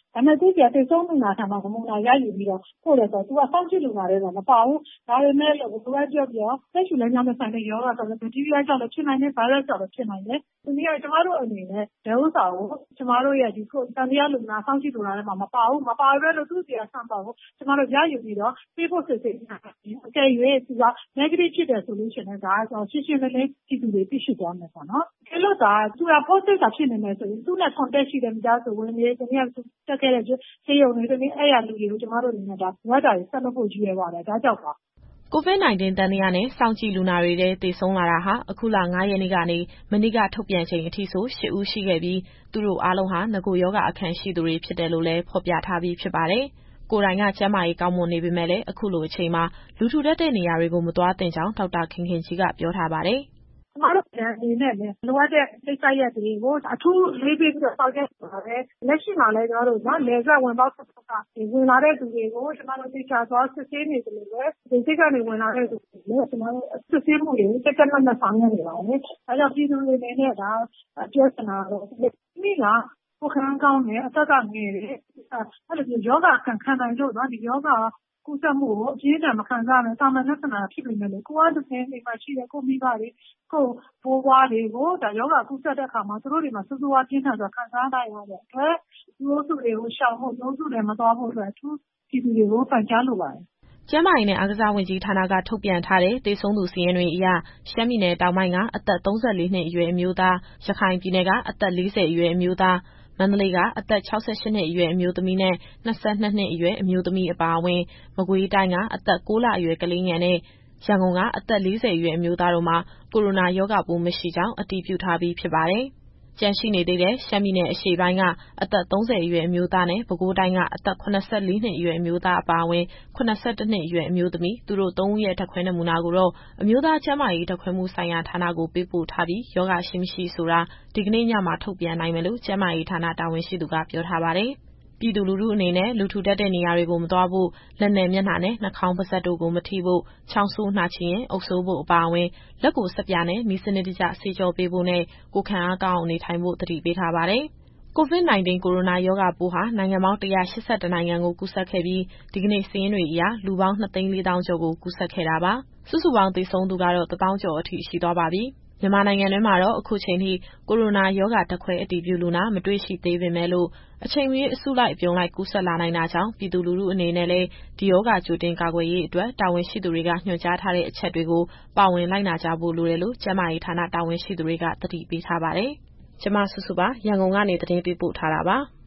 ဒါပေမဲ့သူ့ကြတိတ်ဆုံးလူနာထံမှာနမူနာရယူပြီးတော့ပို့တယ်ဆိုတော့သူကစောင့်ကြည့်လူနာတွေတော့မပါဘူးဒါပေမဲ့လို့ဘယ်လိုပြောပြောသက်ရှူလမ်းကြောင်းနဲ့ဆိုင်တဲ့ရောဂါဆိုတော့ဘက်တီးရီးယားကြောင့်လည်းဖြစ်နိုင်တယ်ဗိုင်းရပ်စ်ကြောင့်လည်းဖြစ်နိုင်တယ်ဒီနေ့ကျမတို့အနေနဲ့ဒဲဥစာကိုကျမတို့ရဲ့ဒီကိုတန်တရားလူနာစောင့်ကြည့်လူနာတွေမှာမပါဘူးမပါဘဲလို့သူ့စီကဆန့်ပါကိုကျမတို့ရယူပြီးတော့ပေးဖို့စစ်စစ်အကယ်၍သူက negative ဖြစ်တယ်ဆိုလို့ရှိရင်ဒါဆိုရှင်းရှင်းလင်းလင်းဒီလူတွေသိရှိသွားမယ်ပေါ့နော်အဲလို့ဒါသူက positive တာဖြစ်နေမယ်ဆိုရင်သူ့နဲ့ contact ရှိတဲ့မိသားစုဝင်တွေတနည်းတက်ခဲ့တဲ့ဆေးရုံတွေတနည်းအဲ့ရလူတွေကိုကျမတို့အနေနဲ့ဒါဝတ်တာတွေဆက်လုပ်ဖို့ယူရပါတယ်ဒါကြောင့်ပါကိုဗစ် ၁၉ သံသယနဲ့စောင့်ကြည့်လူနာတွေထဲသေဆုံးလာတာဟာအခုလ ၅ ရက်နေ့ကနေမနေ့ကထုတ်ပြန်ချိန်အထိဆိုရှစ်ဦးရှိခဲ့ပြီးသူတို့အားလုံးဟာငကိုရောဂါအခံရှိသူတွေဖြစ်တယ်လို့လည်းဖော်ပြထားပြီးဖြစ်ပါတယ်။ကိုယ်တိုင်ကကျန်းမာရေးကောင်းမွန်နေပေမဲ့လည်းအခုလိုအချိန်မှာလူထူထပ်တဲ့နေရာတွေကိုမသွားသင့်ကြောင်းဒေါက်တာခင်ခင်ကြီးကပြောထားပါတယ်။ကျမတို့အနေနဲ့လည်းလိုအပ်တဲ့စိတ်ဆက်ရက်တွေကိုအထူးလေးပေးပြီးတော့စောင့်ကြည့်ပါတယ်။လက်ရှိမှာလည်းကျမတို့နော်လေဆက်ဝင်ပေါက်ဆက်ကဝင်လာတဲ့သူတွေကိုကျမတို့သိချာသွားစစ်ဆေးနေတယ်လို့ပဲဒီစိတ်ကနေဝင်လာတဲ့သူတွေကျမတို့စစ်ဆေးမှုတွေကိုတက်တက်မတ်မတ်ဆောင်ရွက်နေပါတယ်။အဲကြောင့်ပြည်သူတွေအနေနဲ့ဒါပြောချင်တာတော့ဒီကကိုခံကောင်းတယ်အသက်ကငယ်တယ်အဲ့လိုမျိုးယောဂခံခံနိုင်လို့နော်ဒီယောဂကုသမှုကိုအပြင်းထန်မခံစားနိုင်တာမှန်လက္ခဏာဖြစ်နေတယ်လေကိုအားတစ်ဆင်းနေမှရှိတဲ့ကိုမိဘတွေကိုဘိုးဘွားတွေကိုဒါယောဂကုသတဲ့အခါမှာသူတို့တွေမှာစူးစူးဝါးပြင်းထန်စွာခံစားနိုင်ရတဲ့အတွက်ဒီလိုစုတွေကိုရှောင်ဖို့လုံးစုတွေမတော်ဖို့အတွက်သူပြည်သူတွေကိုပန်ကြားလိုပါတယ်ကျန်းမာရေးနဲ့အားကစားဝန်ကြီးဌာနကထုတ်ပြန်ထားတဲ့သေဆုံးသူစာရင်းတွေအရရှမ်းပြည်နယ်တောင်ပိုင်းကအသက်သုံးဆယ်လေးနှစ်အရွယ်အမျိုးသား၊ရခိုင်ပြည်နယ်ကအသက်လေးဆယ်အရွယ်အမျိုးသား၊မန္တလေးကအသက်ခြောက်ဆယ်ရှစ်နှစ်အရွယ်အမျိုးသမီးနဲ့၂၂နှစ်အရွယ်အမျိုးသမီးအပါအဝင်မကွေးတိုင်းကအသက်ကိုးလအရွယ်ကလေးငယ်နဲ့ရန်ကုန်ကအသက်လေးဆယ်အရွယ်အမျိုးသားတို့မှာကိုရိုနာရောဂါပိုးမရှိကြောင်းအတည်ပြုထားပြီးဖြစ်ပါတယ်။ကျန်ရှိနေသေးတဲ့ရှမ်းပြည်နယ်အရှေ့ပိုင်းကအသက်သုံးဆယ်အရွယ်အမျိုးသားနဲ့ပဲခူးတိုင်းကအသက်၇၄နှစ်အရွယ်အမျိုးသားအပါအဝင်၇၁နှစ်အရွယ်အမျိုးသမီးသူတို့သုံးဦးရဲ့ဓာတ်ခွဲနမူနာကိုတော့အမျိုးသားကျန်းမာရေးဓာတ်ခွဲမှုဆိုင်ရာဌာနကိုပေးပို့ထားပြီးရောဂါရှိမရှိဆိုတာဒီကနေ့ညမှာထုတ်ပြန်နိုင်မယ်လို့ကျန်းမာရေးဌာနတာဝန်ရှိသူကပြောထားပါတယ်။ပြည်သူလူထုအနေနဲ့လူထူထပ်တဲ့နေရာတွေကိုမသွားဖို့လက်နဲ့မျက်နှာနဲ့နှာခေါင်းပါးစပ်တို့ကိုမထိဖို့ချောင်းဆိုးနှာချေရင်အုပ်စိုးဖို့အပါအဝင်လက်ကိုဆပ်ပြာနဲ့နည်းစနစ်တကျဆေးကြောပေးဖို့နဲ့ကိုယ်ခံအားကောင်းအောင်နေထိုင်ဖို့သတိပေးထားပါတယ်။ကိုဗစ် ၁၉ ကိုရိုနာရောဂါပိုးဟာနိုင်ငံပေါင်း၁၈၁နိုင်ငံကိုကူးစက်ခဲ့ပြီးဒီကနေ့စာရင်းတွေအရလူပေါင်းနှစ်သိန်းလေးသောင်းကျော်ကိုကူးစက်ခဲ့တာပါ။စုစုပေါင်းသေဆုံးသူကတော့တစ်သောင်းကျော်အထိရှိသွားပါပြီ။မြန်မာနိုင်ငံတွင်းမှာတော့အခုချိန်ထိကိုရိုနာရောဂါဓာတ်ခွဲအတည်ပြုလူနာမတွေ့ရှိသေးပေမဲ့လို့အချိန်မရွေးအစုလိုက်အပြုံလိုက်ကူးစက်လာနိုင်တာကြောင့်ပြည်သူလူထုအနေနဲ့လည်းဒီရောဂါကြိုတင်ကာကွယ်ရေးအတွက်တာဝန်ရှိသူတွေကညွှန်ကြားထားတဲ့အချက်တွေကိုပါဝင်လိုက်နာကြဖို့လိုတယ်လို့ကျန်းမာရေးဌာနတာဝန်ရှိသူတွေကသတိပေးထားပါတယ်။ကျွန်မစုစုပါရန်ကုန်ကနေသတင်းပေးပို့ထားတာပါ။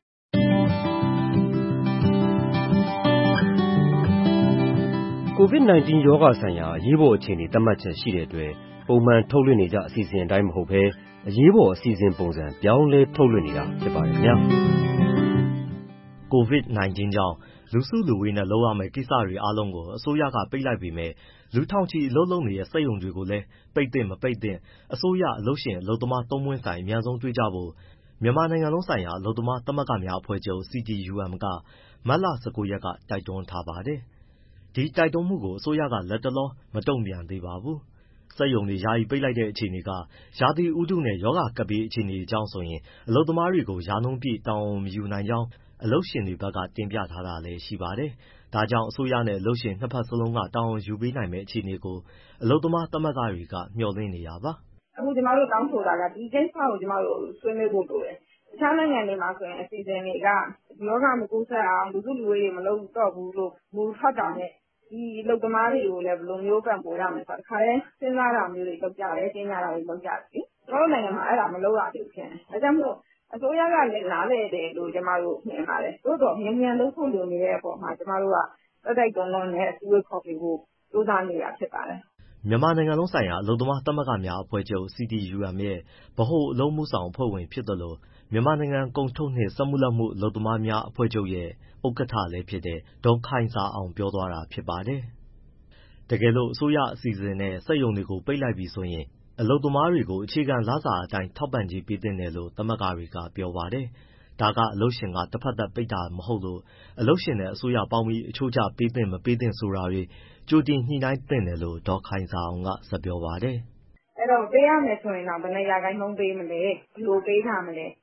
COVID ၁၉ ရောဂါဆိုင်ရာအရေးပေါ်အခြေအနေသတ်မှတ်ချက်ရှိတဲ့အတွက်ပုံမှန်ထုတ်လွှင့်နေကျအစီအစဉ်အတိုင်းမဟုတ်ဘဲအရေးပေါ်အစီအစဉ်ပုံစံပြောင်းလဲထုတ်လွှင့်နေတာဖြစ်ပါတယ်ခင်ဗျာ။ COVID ၁၉ ကြောင့်လူစုလူဝေးနဲ့လုပ်ရမယ့်ကိစ္စတွေအားလုံးကိုအစိုးရကပိတ်လိုက်ပေမဲ့လူထောင်ချီအလုပ်လုပ်နေတဲ့စက်ရုံတွေကိုလည်းပိတ်သင့်မပိတ်သင့်အစိုးရအလုပ်ရှင်အလုပ်သမားသုံးပွင့်ဆိုင်အမြန်ဆုံးတွေ့ကြဖို့မြန်မာနိုင်ငံလုံးဆိုင်ရာအလုပ်သမားသမဂ္ဂများအဖွဲ့ချုပ် စီ တီ ယူ အမ် ကမတ်လ ၁၉ ရက်ကတိုက်တွန်းထားပါတယ်။ ဒီတိုက်တွန်းမှုကိုအစိုးရကလတ်တလောမတုံ့ပြန်သေးပါဘူး။ စက်ရုံတွေယာယီပိတ်လိုက်တဲ့အခြေအနေကရာသီဥတုနဲ့ရောဂါကပ်ဘေးအခြေအနေကြောင့်ဆိုရင်အလုပ်သမားတွေကိုရာနှုန်းပြည့်တာဝန်မယူနိုင်ကြောင်းအလုပ်ရှင်တွေဘက်ကတင်ပြထားတာလည်းရှိပါတယ်။ဒါကြောင့်အစိုးရနဲ့အလုပ်ရှင်နှစ်ဖက်စလုံးကတာဝန်ယူပေးနိုင်မယ့်အခြေအနေကိုအလုပ်သမားသမဂ္ဂတွေကမျှော်လင့်နေတာပါ။အခုကျမတို့တောင်းဆိုတာကဒီကိစ္စကိုကျမတို့ဆွေးနွေးဖို့လိုတယ်။တခြားနိုင်ငံတွေမှာဆိုရင်အစီအစဉ်တွေကယောဂမကူးစက်အောင်လူစုလူဝေးတွေမလုပ်တော့ဘူးလို့မူထွက်တာနဲ့ဒီအလုပ်သမားတွေကိုလည်းဘယ်လိုမျိုးပံ့ပိုးရမလဲဆိုတော့တခါတည်းစဉ်းစားတာမျိုးတွေလုပ်ကြတယ်၊ကျင်းကြတာတွေလုပ်ကြတယ်လေ။ကျွန်တော်တို့နိုင်ငံမှာအဲ့ဒါမလုပ်ရသေးဘူးဖြစ်နေ။ဒါကြောင့်မို့အစိုးရကလည်းနားလည်တယ်လို့ကျမတို့မြင်ပါတယ်။သို့တော့မြန်မြန်လုပ်ဖို့လိုနေတဲ့အပေါ်မှာကျမတို့ကတိုက်တိုက်တွန်းတွန်းနဲ့အစည်းအဝေးခေါ်ပြီးဖို့ကြိုးစားနေတာဖြစ်ပါတယ်။မြန်မာနိုင်ငံလုံးဆိုင်ရာအလုပ်သမားသမဂ္ဂများအဖွဲ့ချုပ် စီ တီ ယူ အမ် ရဲ့ဗဟိုအလုပ်မှုဆောင်အဖွဲ့ဝင်ဖြစ်သလိုမြန်မာနိုင်ငံကုန်ထုတ်နှင့်စက်မှုလက်မှုအလုပ်သမားများအဖွဲ့ချုပ်ရဲ့ဥက္ကဋ္ဌလည်းဖြစ်တဲ့ဒေါ်ခိုင်ဇာအောင်ပြောသွားတာဖြစ်ပါတယ်။တကယ်လို့အစိုးရအစီအစဉ်နဲ့စက်ရုံတွေကိုပိတ်လိုက်ပြီဆိုရင်အလုပ်သမားတွေကိုအခြေခံလစာအတိုင်းထောက်ပံ့ကြေးပေးသင့်တယ်လို့သမဂ္ဂတွေကပြောပါတယ်။ဒါကအလုပ်ရှင်ကတဖက်သတ်ပိတ်တာမဟုတ်လို့အလုပ်ရှင်နဲ့အစိုးရပေါင်းပြီးအချိုးကျပေးသင့်မပေးသင့်ဆိုတာတွေကြိုတင်ညှိနှိုင်းသင့်တယ်လို့ဒေါ်ခိုင်ဇာအောင်ကဆက်ပြောပါတယ်။အဲ့တော့ပေးရမယ်ဆိုရင်တော့ဘယ်နှရာခိုင်နှုန်းပေးမလဲဘယ်လိုပေးထားမလဲ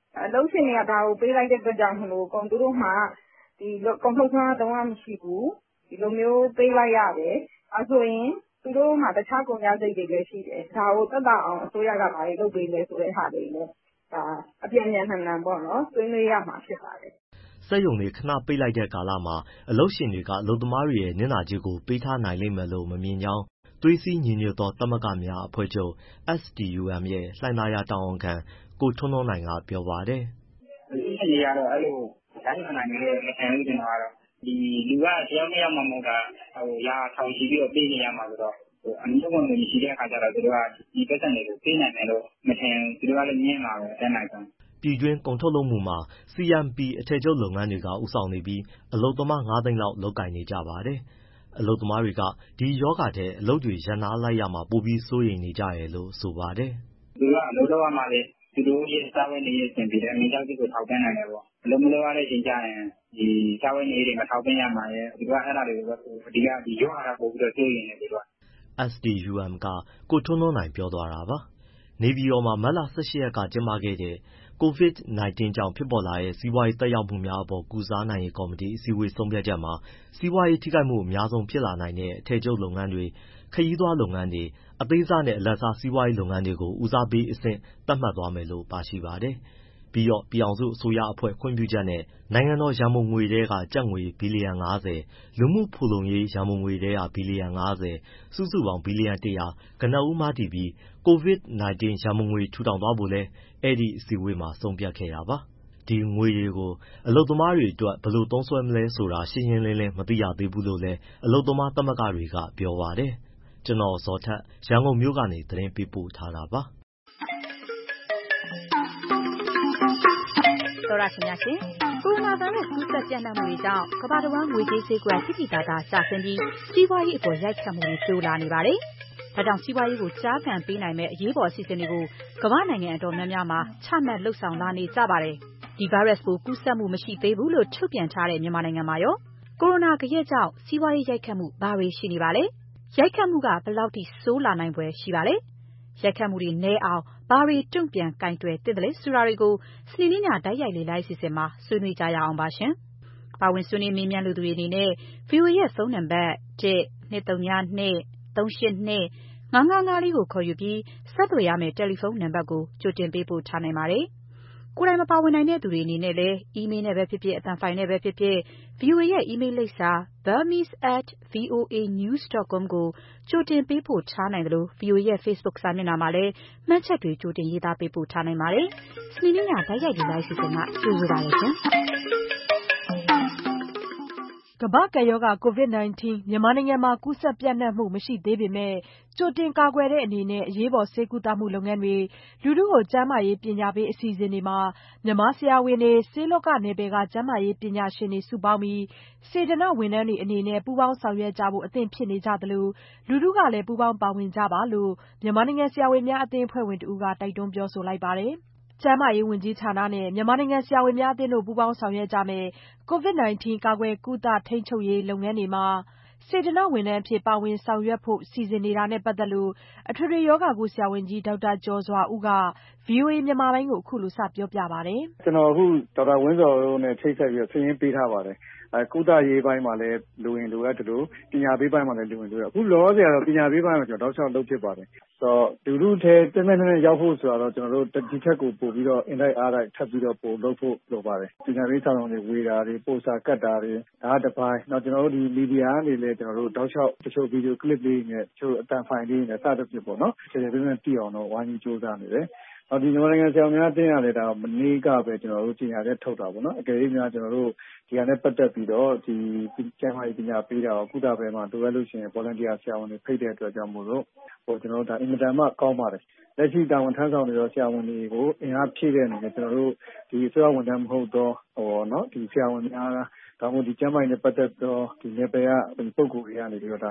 အလုပ်ရှင်တွေကဒါကိုပေးလိုက်တဲ့အတွက်ကြောင့်မလို့ကုန်သူတို့မှာဒီကုန်ထုတ်ခွင့်တော့မရှိဘူးဒီလိုမျိုးပေးလိုက်ရတယ်အဲဆိုရင်သူတို့မှာတခြားကုန်ကျစရိတ်တွေလည်းရှိတယ်ဒါကိုသက်သာအောင်အစိုးရကဘာတွေလုပ်ပေးလဲဆိုတဲ့ဟာတွေလည်းဒါအပြန်ပြန်နှံနှံပေါ့နော်ဆွေးနွေးရမှာဖြစ်ပါတယ်စက်ရုံတွေခဏပိတ်လိုက်တဲ့ကာလမှာအလုပ်ရှင်တွေကအလုပ်သမားတွေရဲ့နစ်နာကြေးကိုပေးထားနိုင်လိမ့်မယ်လို့မမြင်ကြောင်းသွေးစည်းညီညွတ်သောသမဂ္ဂများအဖွဲ့ချုပ် အက်စ် တီ ယူ အမ် ရဲ့လှိုင်သာယာတာဝန်ခံကိုထွန်းထွန်းနိုင်ကပြောပါတယ်။ဒီအရေးကတော့အဲ့လိုတိုင်းခဏနေလို့မခံလို့ကျွန်တော်ကတော့ဒီလူကတယောက်တစ်ယောက်မှမဟုတ်တာဟိုရာထောင်ချီပြီးတော့ပေးနေရမှာဆိုတော့ဟိုအမျိုးဝင်မရှိတဲ့အခါကျတော့သူတို့ကဒီပတ်စံတွေကိုပေးနိုင်တယ်လို့မထင်သူတို့ကလည်းညင်းလာတယ်တဲ့နိုင်ဆုံးပြည်တွင်းကုန်ထုတ်လုပ်မှုမှာ စီ အမ် ပီ အထည်ချုပ်လုပ်ငန်းတွေကဦးဆောင်နေပြီးအလုပ်သမားငါးသိန်းလောက်လုပ်ကိုင်နေကြပါတယ်။အလုပ်သမားတွေကဒီရောဂါထဲအလုပ်တွေရပ်နားလိုက်ရမှာပိုပြီးစိုးရိမ်နေကြတယ်လို့ဆိုပါတယ်။သူကအလုပ်လုပ်ရမှာလေသူတို့ရဲ့စာဝတ်နေရေးအဆင်ပြေတယ်အမျိုးသားတွေကိုထောက်ပံ့နိုင်တယ်ပေါ့။အလုပ်မလုပ်ရတဲ့အချိန်ကျရင်ဒီစာဝတ်နေရေးတွေမထောက်ပံ့ရမှာရဲ့သူကအဲ့ဒါတွေကိုအဓိကဒီရောဂါပို့ပြီးတော့စိုးရိမ်နေတယ်သူက။ အက်စ် တီ ယူ အမ် ကကိုထွန်းထွန်းနိုင်ပြောသွားတာပါ။နေပြည်တော်မှာမတ်လ ၁၈ ရက်ကကျင်းပခဲ့တဲ့ ကိုဗစ် ၁၉ ကြောင့်ဖြစ်ပေါ်လာတဲ့စီးပွားရေးသက်ရောက်မှုများအပေါ်ကုစားနိုင်ရေးကော်မတီအစည်းအဝေးဆုံးဖြတ်ချက်မှာစီးပွားရေးထိခိုက်မှုအများဆုံးဖြစ်လာနိုင်တဲ့အထည်ချုပ်လုပ်ငန်းတွေ၊ခရီးသွားလုပ်ငန်းတွေ၊အသေးစားနဲ့အလတ်စားစီးပွားရေးလုပ်ငန်းတွေကိုဦးစားပေးအဆင့်သတ်မှတ်သွားမယ်လို့ပါရှိပါတယ်။ပြီးတော့ပြည်ထောင်စုအစိုးရအဖွဲ့ခွင့်ပြုချက်နဲ့နိုင်ငံတော်ရန်ပုံငွေထဲကကျပ်ငွေဘီလီယံ၅၀၊လူမှုဖူလုံရေးရန်ပုံငွေထဲကဘီလီယံ၅၀စုစုပေါင်းဘီလီယံတစ်ရာကနဦးမတည်ပြီးကိုဗစ် ၁၉ ရန်ပုံငွေထူထောင်သွားဖို့လည်းအဲဒီအစည်းအဝေးမှာဆုံးဖြတ်ခဲ့တာပါ။ဒီငွေတွေကိုအလုပ်သမားတွေအတွက်ဘယ်လိုသုံးစွဲမလဲဆိုတာရှင်းရှင်းလင်းလင်းမသိရသေးဘူးလို့လည်းအလုပ်သမားသမဂ္ဂတွေကပြောပါတယ်။ကျွန်တော်ဇော်ထက်ရန်ကုန်မြို့ကနေသတင်းပေးပို့ထားတာပါ။သောရရှင်များရှင်ကိုရိုနာဗိုင်းရပ်စ်ကူးစက်ပြန့်နှံ့မှုတွေကြောင့်ကမ္ဘာတစ်ဝန်းငွေကြေးဈေးကွက်သိသိသာသာကျဆင်းပြီးစီးပွားရေးအပေါ်ရိုက်ခတ်မှုတွေတိုးလာနေပါတယ်။ဒါကြောင့်စီးပွားရေးကိုကြားခံပေးနိုင်မဲ့အရေးပေါ်အစီအစဉ်တွေကိုကမ္ဘာနိုင်ငံအတော်များများမှာချမှတ်လှုပ်ဆောင်လာနေကြပါတယ်။ဒီဗိုင်းရပ်စ်ပိုးကူးစက်မှုမရှိသေးဘူးလို့ထုတ်ပြန်ထားတဲ့မြန်မာနိုင်ငံမှာရောကိုရိုနာဂယက်ကြောင့်စီးပွားရေးရိုက်ခတ်မှုဘာတွေရှိနေပါလဲ။ရိုက်ခတ်မှုကဘယ်လောက်ထိဆိုးလာနိုင်ဖွယ်ရှိပါလဲ။ရိုက်ခတ်မှုတွေနည်းအောင်ဘာတွေတုံ့ပြန်ကင်တွယ်သင့်တယ်လဲဆိုတာတွေကိုစနေနေ့ညတိုက်ရိုက်လေ့လာအစီအစဉ်မှာဆွေးနွေးကြရအောင်ပါရှင်။ပါဝင်ဆွေးနွေးမေးမြန်းလူသူတွေအနေနဲ့ ဗွီအိုအေ ရဲ့ဖုန်းနံပါတ် ၁ ၂၃၂ ၃၈၂ ၅၅၅ လေးကိုခေါ်ယူပြီးဆက်သွယ်ရမယ့်တယ်လီဖုန်းနံပါတ်ကိုကြိုတင်ပေးပို့ထားနိုင်ပါတယ်။ကိုယ်တိုင်မပါဝင်နိုင်တဲ့သူတွေအနေနဲ့လည်းအီးမေးလ်နဲ့ပဲဖြစ်ဖြစ်အသံဖိုင်နဲ့ပဲဖြစ်ဖြစ် ဗွီအိုအေ ရဲ့အီးမေးလ်လိပ်စာ burmese at voanews dot com ကိုကြိုတင်ပေးပို့ထားနိုင်သလို ဗွီအိုအေ ရဲ့ Facebook စာမျက်နှာမှာလည်းမှတ်ချက်တွေကြိုတင်ရေးသားပေးပို့ထားနိုင်ပါတယ်။စနေနေ့ညတိုက်ရိုက်လေ့လာအစီအစဉ်ကကြိုဆိုပါရစေရှင်။ကမ္ဘာ့ကပ်ရောဂါကိုဗစ် ၁၉ မြန်မာနိုင်ငံမှာကူးစက်ပြန့်နှံ့မှုမရှိသေးပေမဲ့ကြိုတင်ကာကွယ်တဲ့အနေနဲ့အရေးပေါ်ဆေးကုသမှုလုပ်ငန်းတွေလူထုကိုကျန်းမာရေးပညာပေးအစီအစဉ်တွေမှာမြန်မာဆရာဝန်တွေဆေးလောကနယ်ပယ်ကကျန်းမာရေးပညာရှင်တွေစုပေါင်းပြီးစေတနာ့ဝန်ထမ်းတွေအနေနဲ့ပူးပေါင်းဆောင်ရွက်ကြဖို့အသင့်ဖြစ်နေကြသလိုလူထုကလည်းပူးပေါင်းပါဝင်ကြပါလို့မြန်မာနိုင်ငံဆရာဝန်များအသင်းအဖွဲ့ဝင်တဦးကတိုက်တွန်းပြောဆိုလိုက်ပါတယ်။ကျန်းမာရေးဝန်ကြီးဌာနနဲ့မြန်မာနိုင်ငံဆရာဝန်များအသင်းတို့ပူးပေါင်းဆောင်ရွက်ကြမယ့်ကိုဗစ် ၁၉ ကာကွယ်ကုသထိန်းချုပ်ရေးလုပ်ငန်းတွေမှာစေတနာ့ဝန်ထမ်းအဖြစ်ပါဝင်ဆောင်ရွက်ဖို့စီစဉ်နေတာနဲ့ပတ်သက်လို့အထွေထွေရောဂါကုဆရာဝန်ကြီးဒေါက်တာကျော်စွာဦးက ဗွီအိုအေမြန်မာပိုင်းကိုအခုလိုစပြောပြပါတယ်။ကျွန်တော်အခုဒေါက်တာဝင်းဇော်တို့နဲ့ချိတ်ဆက်ပြီးတော့ဆင်းရင်းပေးထားပါတယ်။အဲကုသရေးပိုင်းမှာလည်းလူဝင်လိုအပ်တယ်လို့ပညာပေးပိုင်းမှာလည်းလူဝင်လိုအပ်အခုလောဆယ်ကတော့ပညာပေးပိုင်းမှာကျွန်တော်တောက်လျှောက်လုပ်ဖြစ်ပါတယ်။ဆိုတော့လူလူထဲတင်းတင်းနဲ့ရောက်ဖို့ဆိုတော့ကျွန်တော်တို့ဒီထက်ကိုပို့ပြီးတော့အင်တိုက်အားတိုက်ထပ်ပြီးတော့ပို့လုပ်ဖို့လိုပါတယ်။ပညာပေးဆောင်ဆောင်တွေဝေတာတွေပို့စာကတ်တာတွေဒါကတစ်ပိုင်းနောက်ကျွန်တော်တို့ဒီမီဒီယာအနေနဲ့ကျွန်တော်တို့တောက်လျှောက်တချို့ဗီဒီယိုကလစ်လေးနဲ့တချို့အတန်ဖိုင်လေးနဲ့စသဖြင့်ပေါ့နော်။ခြေခြေပြင်းပြင်းသိအောင်တော့ဝိုင်းပြီးစူးစမ်းနေတယ်။ဒီမြန်မာနိုင်ငံဆရာဝန်များအသင်းရတယ်ဒါမနေ့ကပဲကျွန်တော်တို့ကြီးညာတဲ့ထုတ်တာပေါ့နော်အကယ်၍များကျွန်တော်တို့ဒီကနေ့ပတ်သက်ပြီးတော့ဒီကျန်းမာရေးပညာပေးတာကိုကုသပဲမှာလိုအပ်လို့ရှိရင် volunteer ဆရာဝန်တွေဖိတ်တဲ့အတွက်ကြောင့်မို့လို့ဟိုကျွန်တော်တို့ဒါအင်မတန်မှကောင်းပါတယ်လက်ရှိတာဝန်ထမ်းဆောင်နေတဲ့ဆရာဝန်တွေကိုအင်အားဖြည့်တဲ့အနေနဲ့ကျွန်တော်တို့ဒီဆရာဝန်ထမ်းမဟုတ်တော့ဟိုနော်ဒီဆရာဝန်များဒါမှမဟုတ်ဒီကျန်းမာရေးနဲ့ပတ်သက်တော့ဒီနယ်ပယ်ကပုံကိုယ်တွေကနေပြီးတော့ဒါ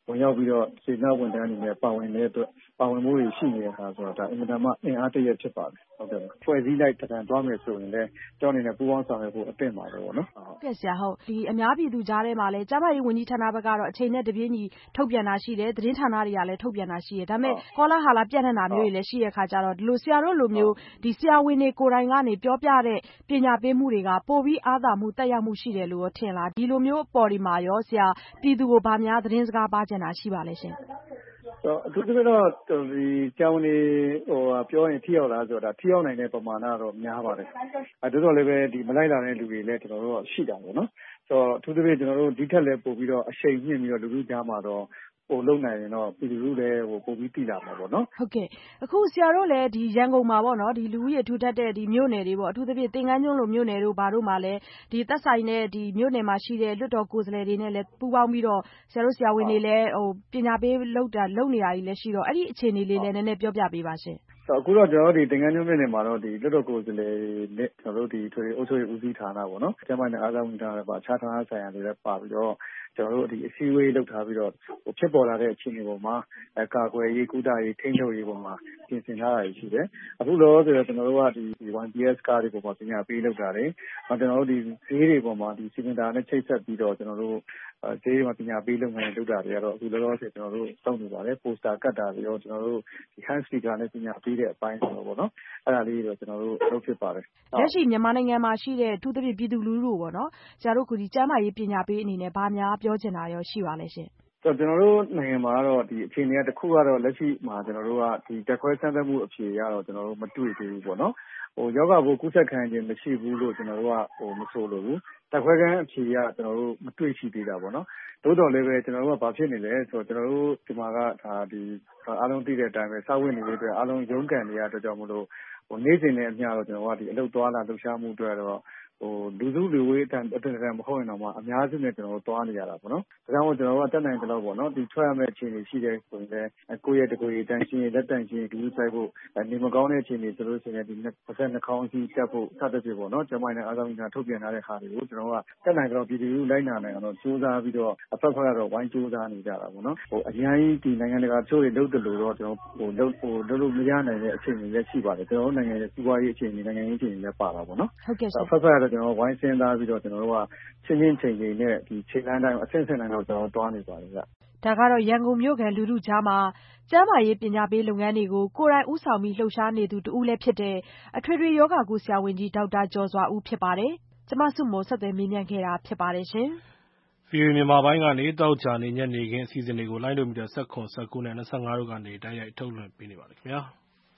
ဝင်ရောက်ပြီးတော့စေတနာ့ဝန်ထမ်းအနေနဲ့ပါဝင်တဲ့အတွက်ပါဝင်မှုတွေရှိနေတဲ့အခါဆိုတော့ဒါအင်မတန်မှအင်အားတရဖြစ်ပါတယ်ဟုတ်ကဲ့ဖွဲ့စည်းလိုက်တံသွားမယ်ဆိုရင်လည်းကျောင်းအနေနဲ့ပူးပေါင်းဆောင်ရွက်ဖို့အသင့်ပါပဲပေါ့နော်ဟုတ်ကဲ့ဆရာဟုတ်ဒီအများပြည်သူကြားထဲမှာလည်းကျန်းမာရေးဝန်ကြီးဌာနဘက်ကတော့အချိန်နဲ့တပြေးညီထုတ်ပြန်တာရှိတယ်သတင်းဌာနတွေကလည်းထုတ်ပြန်တာရှိတယ်ဒါပေမဲ့ကောလာဟာလာပြန့်နှံ့တာမျိုးတွေလည်းရှိတဲ့အခါကျတော့ဒီလိုဆရာတို့လိုမျိုးဒီဆရာဝန်တွေကိုယ်တိုင်ကနေပြောပြတဲ့ပညာပေးမှုတွေကပိုပြီးအားသာမှုတက်ရောက်မှုရှိတယ်လို့ထင်လားဒီလိုမျိုးအပေါ်ဒီမှာရောဆရာပြည်သူကိုဗာများသတင်းစကားပါချင်တာရှိပါလဲရှင်အထူးသဖြင့်တော့ဒီကျောင်းနေဟိုပြောရင်ထိရောက်လားဆိုတာထိရောက်နိုင်တဲ့ပမာဏတော့များပါတယ်အဲဒါတော့လည်းပဲဒီမလိုက်လာတဲ့လူတွေလည်းကျွန်တော်တို့ရှိတာပေါ့နော်ဆိုတော့အထူးသဖြင့်ကျွန်တော်တို့ဒီထက်လည်းပို့ပြီးတော့အရှိန်မြင့်ပြီးတော့လူလူကြားမှာတော့ပို့လုံနိုင်ရင်တော့ပြည်သူလူလည်းဟိုပို့ပြီးတည်လာမှာပေါ့နော်ဟုတ်ကဲ့အခုဆရာတို့လည်းဒီရန်ကုန်မှာပေါ့နော်ဒီလူဦးရေထူထပ်တဲ့ဒီမြို့နယ်တွေပေါ့အထူးသဖြင့်သင်္ကန်းကျွန်းလိုမြို့နယ်တို့ဘာတို့မှာလည်းဒီသက်ဆိုင်တဲ့ဒီမြို့နယ်မှာရှိတဲ့လွှတ်တော်ကိုယ်စားလှယ်တွေနဲ့လည်းပူးပေါင်းပြီးတော့ဆရာတို့ဆရာဝန်တွေလည်းဟိုပညာပေးလုပ်တာလုပ်နေတာကြီးလည်းရှိတော့အဲ့ဒီအခြေအနေလေးလည်းနည်းနည်းပြောပြပေးပါရှင်အခုတော့ကျွန်တော်တို့ဒီသင်္ကန်းကျွန်းမြို့နယ်မှာတော့ဒီလွှတ်တော်ကိုယ်စားလှယ်နဲ့ကျွန်တော်တို့ဒီထွေအုပ်ချုပ်ရေးဦးစီးဌာနပေါ့နော်ကျန်းမာရေးအားကစားဝန်ကြီးဌာနပါအခြားဌာနဆိုင်ရာတွေလည်းပါပြီးတော့ကျွန်တော်တို့ဒီအစည်းအဝေးလုပ်ထားပြီးတော့ဖြစ်ပေါ်လာတဲ့အခြေအနေပေါ်မှာအကာအကွယ်ရေးကုသရေးထိန်းချုပ်ရေးပေါ်မှာပြင်ဆင်ထားတာရှိတယ်အခုတော့ဆိုတော့ကျွန်တော်တို့ကဒီ one P S ကားတွေပေါ်မှာပညာပေးလုပ်တာတွေကျွန်တော်တို့ဒီဈေးတွေပေါ်မှာဒီစီမံတာနဲ့ချိတ်ဆက်ပြီးတော့ကျွန်တော်တို့ဈေးတွေမှာပညာပေးလုပ်ငန်းလုပ်တာတွေကတော့အခုလောလောဆယ်ကျွန်တော်တို့စောင့်နေပါတယ်ပိုစတာကတ်တာတွေရောကျွန်တော်တို့ဒီ hand speaker နဲ့ပညာပေးတဲ့အပိုင်းဆိုတော့ပေါ့နော်အဲ့ဒါလေးတော့ကျွန်တော်တို့လုပ်ဖြစ်ပါတယ်လက်ရှိမြန်မာနိုင်ငံမှာရှိတဲ့ထူးသဖြင့်ပြည်သူလူထုပေါ့နော်ဆရာတို့ကဒီကျန်းမာရေးပညာပေးအနေနဲ့ဗာများပြောချင်တာရောရှိပါလဲရှင်ဆိုတော့ကျွန်တော်တို့နိုင်ငံမှာတော့ဒီအခြေအနေကတစ်ခုကတော့လက်ရှိမှာကျွန်တော်တို့ကဒီတက်ခွဲစမ်းသပ်မှုအဖြေရတော့ကျွန်တော်တို့မတွေ့သေးဘူးပေါ့နော်ဟိုယောဂဘိုးကုသခံခြင်းမရှိဘူးလို့ကျွန်တော်တို့ကဟိုမဆိုလို့ဘူးတက်ခွဲကန်းအဖြေရကျွန်တော်တို့မတွေ့ရှိသေးတာပေါ့နော်သို့တော်လည်းပဲကျွန်တော်တို့ကဘာဖြစ်နေလဲဆိုတော့ကျွန်တော်တို့ဒီမှာကဒါဒီအားလုံးသိတဲ့အတိုင်းပဲစာဝင်နေတဲ့အတွက်အားလုံးရုန်းကန်နေရတဲ့ကြောင့်မလို့ဟိုနေ့စဉ်နဲ့အမျှတော့ကျွန်တော်ကဒီအလုပ်သွားလာလှုပ်ရှားမှုအတွက်တော့ဟိုလူစုလူဝေးအတန်အတန်မဟုတ်ရင်တော့မှအများစုနဲ့ကျွန်တော်တို့သွားနေရတာပေါ့နော်ဒါကြောင့်မို့ကျွန်တော်တို့ကတက်နိုင်တယ်လို့ပေါ့နော်ဒီထွက်ရမယ့်အခြေအနေရှိတဲ့ဆိုရင်လည်းကိုယ့်ရဲ့တကိုယ်ရေးတန်ရှင်းလက်တန်ရှင်းဒီစိုက်ဖို့နေမကောင်းတဲ့အခြေအနေဆိုလို့ရှိရင်ဒီတစ်ဆက်နှာခေါင်းစီးတက်ဖို့စသဖြင့်ပေါ့နော်ကျမနဲ့အားလုံးကထုတ်ပြန်ထားတဲ့ခါတွေကိုကျွန်တော်ကတက်နိုင်တော့ပြည်သူလူလိုက်နာနိုင်အောင်တော့စူးစမ်းပြီးတော့အဖက်ဖက်ကတော့ဝိုင်းစူးစမ်းနေကြတာပေါ့နော်ဟိုအရင်ဒီနိုင်ငံတကာချိုးတွေလုပ်တယ်လို့တော့ကျွန်တော်ဟိုလုပ်ဟိုလုပ်လို့မရနိုင်တဲ့အခြေအနေလည်းရှိပါတယ်ကျွန်တော်တို့နိုင်ငံရဲ့စီးပွားရေးအခြေအနေနိုင်ငံရေးအခြေအနေလည်းပါတာပေါ့နော်ဟုတ်ကဲ့အဖက်ဖက်ကတော့ကျွန်တော်ဝိုင်းစဉ်းစားပြီးတော့ကျွန်တော်တို့ကချင်းချင်းချိန်ချိန်နဲ့ဒီချိန်တိုင်းတိုင်းအဆင့်ဆင့်တိုင်းတော့ကျွန်တော်တွားနေပါတယ်ဗျဒါကတော့ရန်ကုန်မြို့ကန်လူထုကြားမှာကျန်းမာရေးပညာပေးလုပ်ငန်းတွေကိုကိုယ်တိုင်ဦးဆောင်ပြီးလှုပ်ရှားနေသူတူလည်းဖြစ်တဲ့အထွေထွေယောဂကုဆရာဝန်ကြီးဒေါက်တာကျော်စွာဦးဖြစ်ပါတယ်ကျမစုမို့ဆက်သွယ်မေးမြန်းခဲ့တာဖြစ်ပါတယ်ရှင်ဗီအိုအေမြန်မာပိုင်းကနေတောက်ကြနေညနေခင်းအစီအစဉ်တွေကိုလိုင်းဒိုမီတာ၁၇ ၁၉နဲ့၂၅တို့ကနေတိုက်ရိုက်ထုတ်လွှင့်ပေးနေပါတယ်ခင်ဗျာ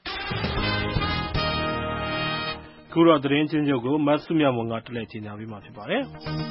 ခုတော့သတင်းချင်းချုပ်ကိုမတ်စုမြတ်မွန်ကတက်လက်ကြီးညာပေးမှာဖြစ်ပါတယ်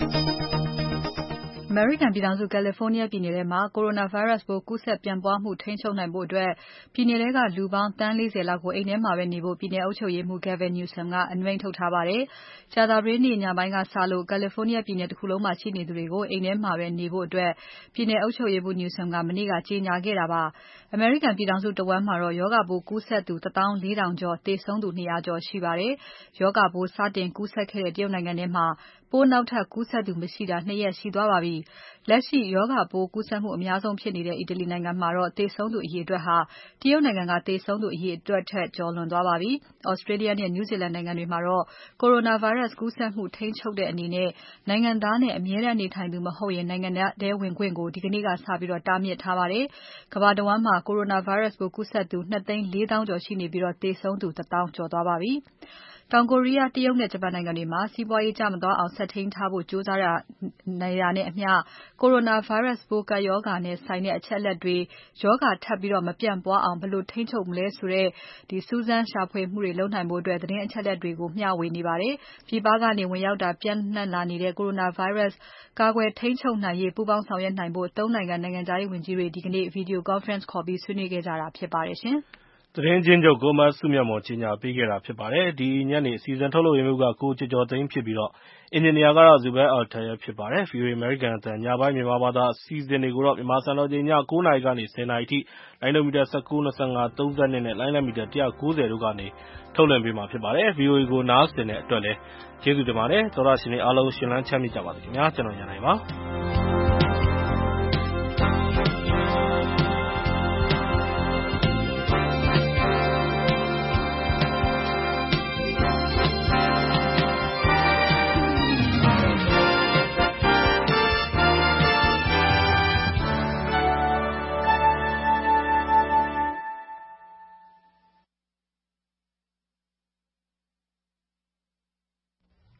အမေရိကန်ပြည်ထောင်စုကယ်လီဖိုးနီးယားပြည်နယ်ထဲမှာ Coronavirus ပိုးကူးစက်ပြန့်ပွားမှုထိန်းချုပ်နိုင်ဖို့အတွက်ပြည်နယ်ထဲကလူပေါင်းသန်း၄၀လောက်ကိုအိမ်ထဲမှာပဲနေဖို့ပြည်နယ်အုပ်ချုပ်ရေးမှူး Gavin Newsom ကအမိန့်ထုတ်ထားပါတယ်။ကြာသပတေးနေ့ညပိုင်းကစလို့ကယ်လီဖိုးနီးယားပြည်နယ်တစ်ခုလုံးမှာရှိနေသူတွေကိုအိမ်ထဲမှာပဲနေဖို့အတွက်ပြည်နယ်အုပ်ချုပ်ရေးမှူး Newsom ကမနေ့ကကြေညာခဲ့တာပါ။အမေရိကန်ပြည်ထောင်စုတဝန်းမှာတော့ရောဂါပိုးကူးစက်သူတစ်သောင်းလေးထောင်ကျော်သေဆုံးသူနှစ်ရာကျော်ရှိပါတယ်။ရောဂါပိုးစတင်ကူးစက်ခဲ့တဲ့တရုတ်နိုင်ငံထဲမှာပိုးနောက်ထပ်ကူးစက်သူမရှိတာနှစ်ရက်ရှိသွားပါပြီ။လက်ရှိရောဂါပိုးကူးစက်မှုအများဆုံးဖြစ်နေတဲ့အီတလီနိုင်ငံမှာတော့သေဆုံးသူအရေအတွက်ဟာတရုတ်နိုင်ငံကသေဆုံးသူအရေအတွက်ထက်ကျော်လွန်သွားပါပြီ။ Australia နဲ့ New Zealand နိုင်ငံတွေမှာတော့ Coronavirus ကူးစက်မှုထိန်းချုပ်တဲ့အနေနဲ့နိုင်ငံသားနဲ့အမြဲတမ်းနေထိုင်သူမဟုတ်ရင်နိုင်ငံထဲဝင်ခွင့်ကိုဒီကနေ့ကစပြီးတားမြစ်ထားပါတယ်။ကမ္ဘာတဝန်းမှာ Coronavirus ပိုးကူးစက်သူ၂သိန်းလေးသောင်းကျော်ရှိနေပြီးသေဆုံးသူတစ်သောင်းကျော်သွားပါပြီ။တောင်ကိုရီးယား၊တရုတ်နဲ့ဂျပန်နိုင်ငံတွေမှာစီးပွားရေးကျမသွားအောင်ဆက်ထိန်းထားဖို့ကြိုးစားနေတာနဲ့အမျှ Coronavirus ပိုးကပ်ရောဂါနဲ့ဆိုင်တဲ့အချက်အလက်တွေရောဂါထပ်ပြီးမပြန့်ပွားအောင်ဘယ်လိုထိန်းချုပ်မလဲဆိုတဲ့ဒီစူးစမ်းရှာဖွေမှုတွေလုပ်နိုင်ဖို့သတင်းအချက်အလက်တွေကိုမျှဝေနေပါတယ်။ပြည်ပကနေဝင်ရောက်တာပြန့်နှံ့လာနေတဲ့ Coronavirus ကာကွယ်ထိန်းချုပ်နိုင်ရေးပူးပေါင်းဆောင်ရွက်နိုင်ဖို့သုံးနိုင်ငံနိုင်ငံခြားရေးဝန်ကြီးတွေဒီကနေ့ Video Conference ခေါ်ပြီးဆွေးနွေးခဲ့ကြတာဖြစ်ပါတယ်ရှင်။သတင်းချင်းချုပ်ကိုမစုမြတ်မော်ကြီးညာပေးခဲ့တာဖြစ်ပါတယ်။ဒီညနေအစီအစဉ်ထုတ်လုပ်ရေးမှူးကကိုကျော်ကျော်သိန်းဖြစ်ပြီးတော့အင်ဂျင်နီယာကတော့ Zubair Al-Tayyab ဖြစ်ပါတယ်။ဗီအိုအေ American အသံညပိုင်းမြန်မာဘာသာအစီအစဉ်တွေကိုတော့မြန်မာစံတော်ချိန်ည၉နာရီကနေ၁၀နာရီထိလိုင်းဒိုမီတာ၁၉ ၂၅ ၃၂နဲ့လိုင်းလည်မီတာ၁၉၀တို့ကနေထုတ်လွှင့်ပေးမှာဖြစ်ပါတယ်။ ဗီအိုအေကိုနားဆင်တဲ့အတွက်လည်းကျေးဇူးတင်ပါတယ်။သောရရှင်တွေအားလုံးရှင်လန်းချမ်းမြေ့ကြပါစေခင်ဗျာ။ကျွန်တော်ညနေပါ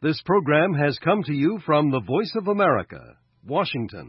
This program has come to you from the Voice of America, Washington.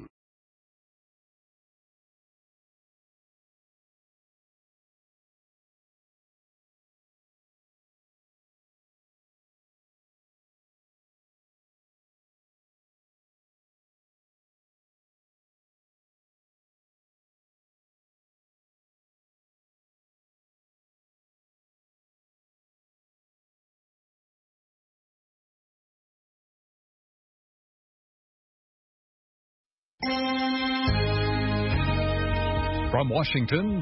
From Washington,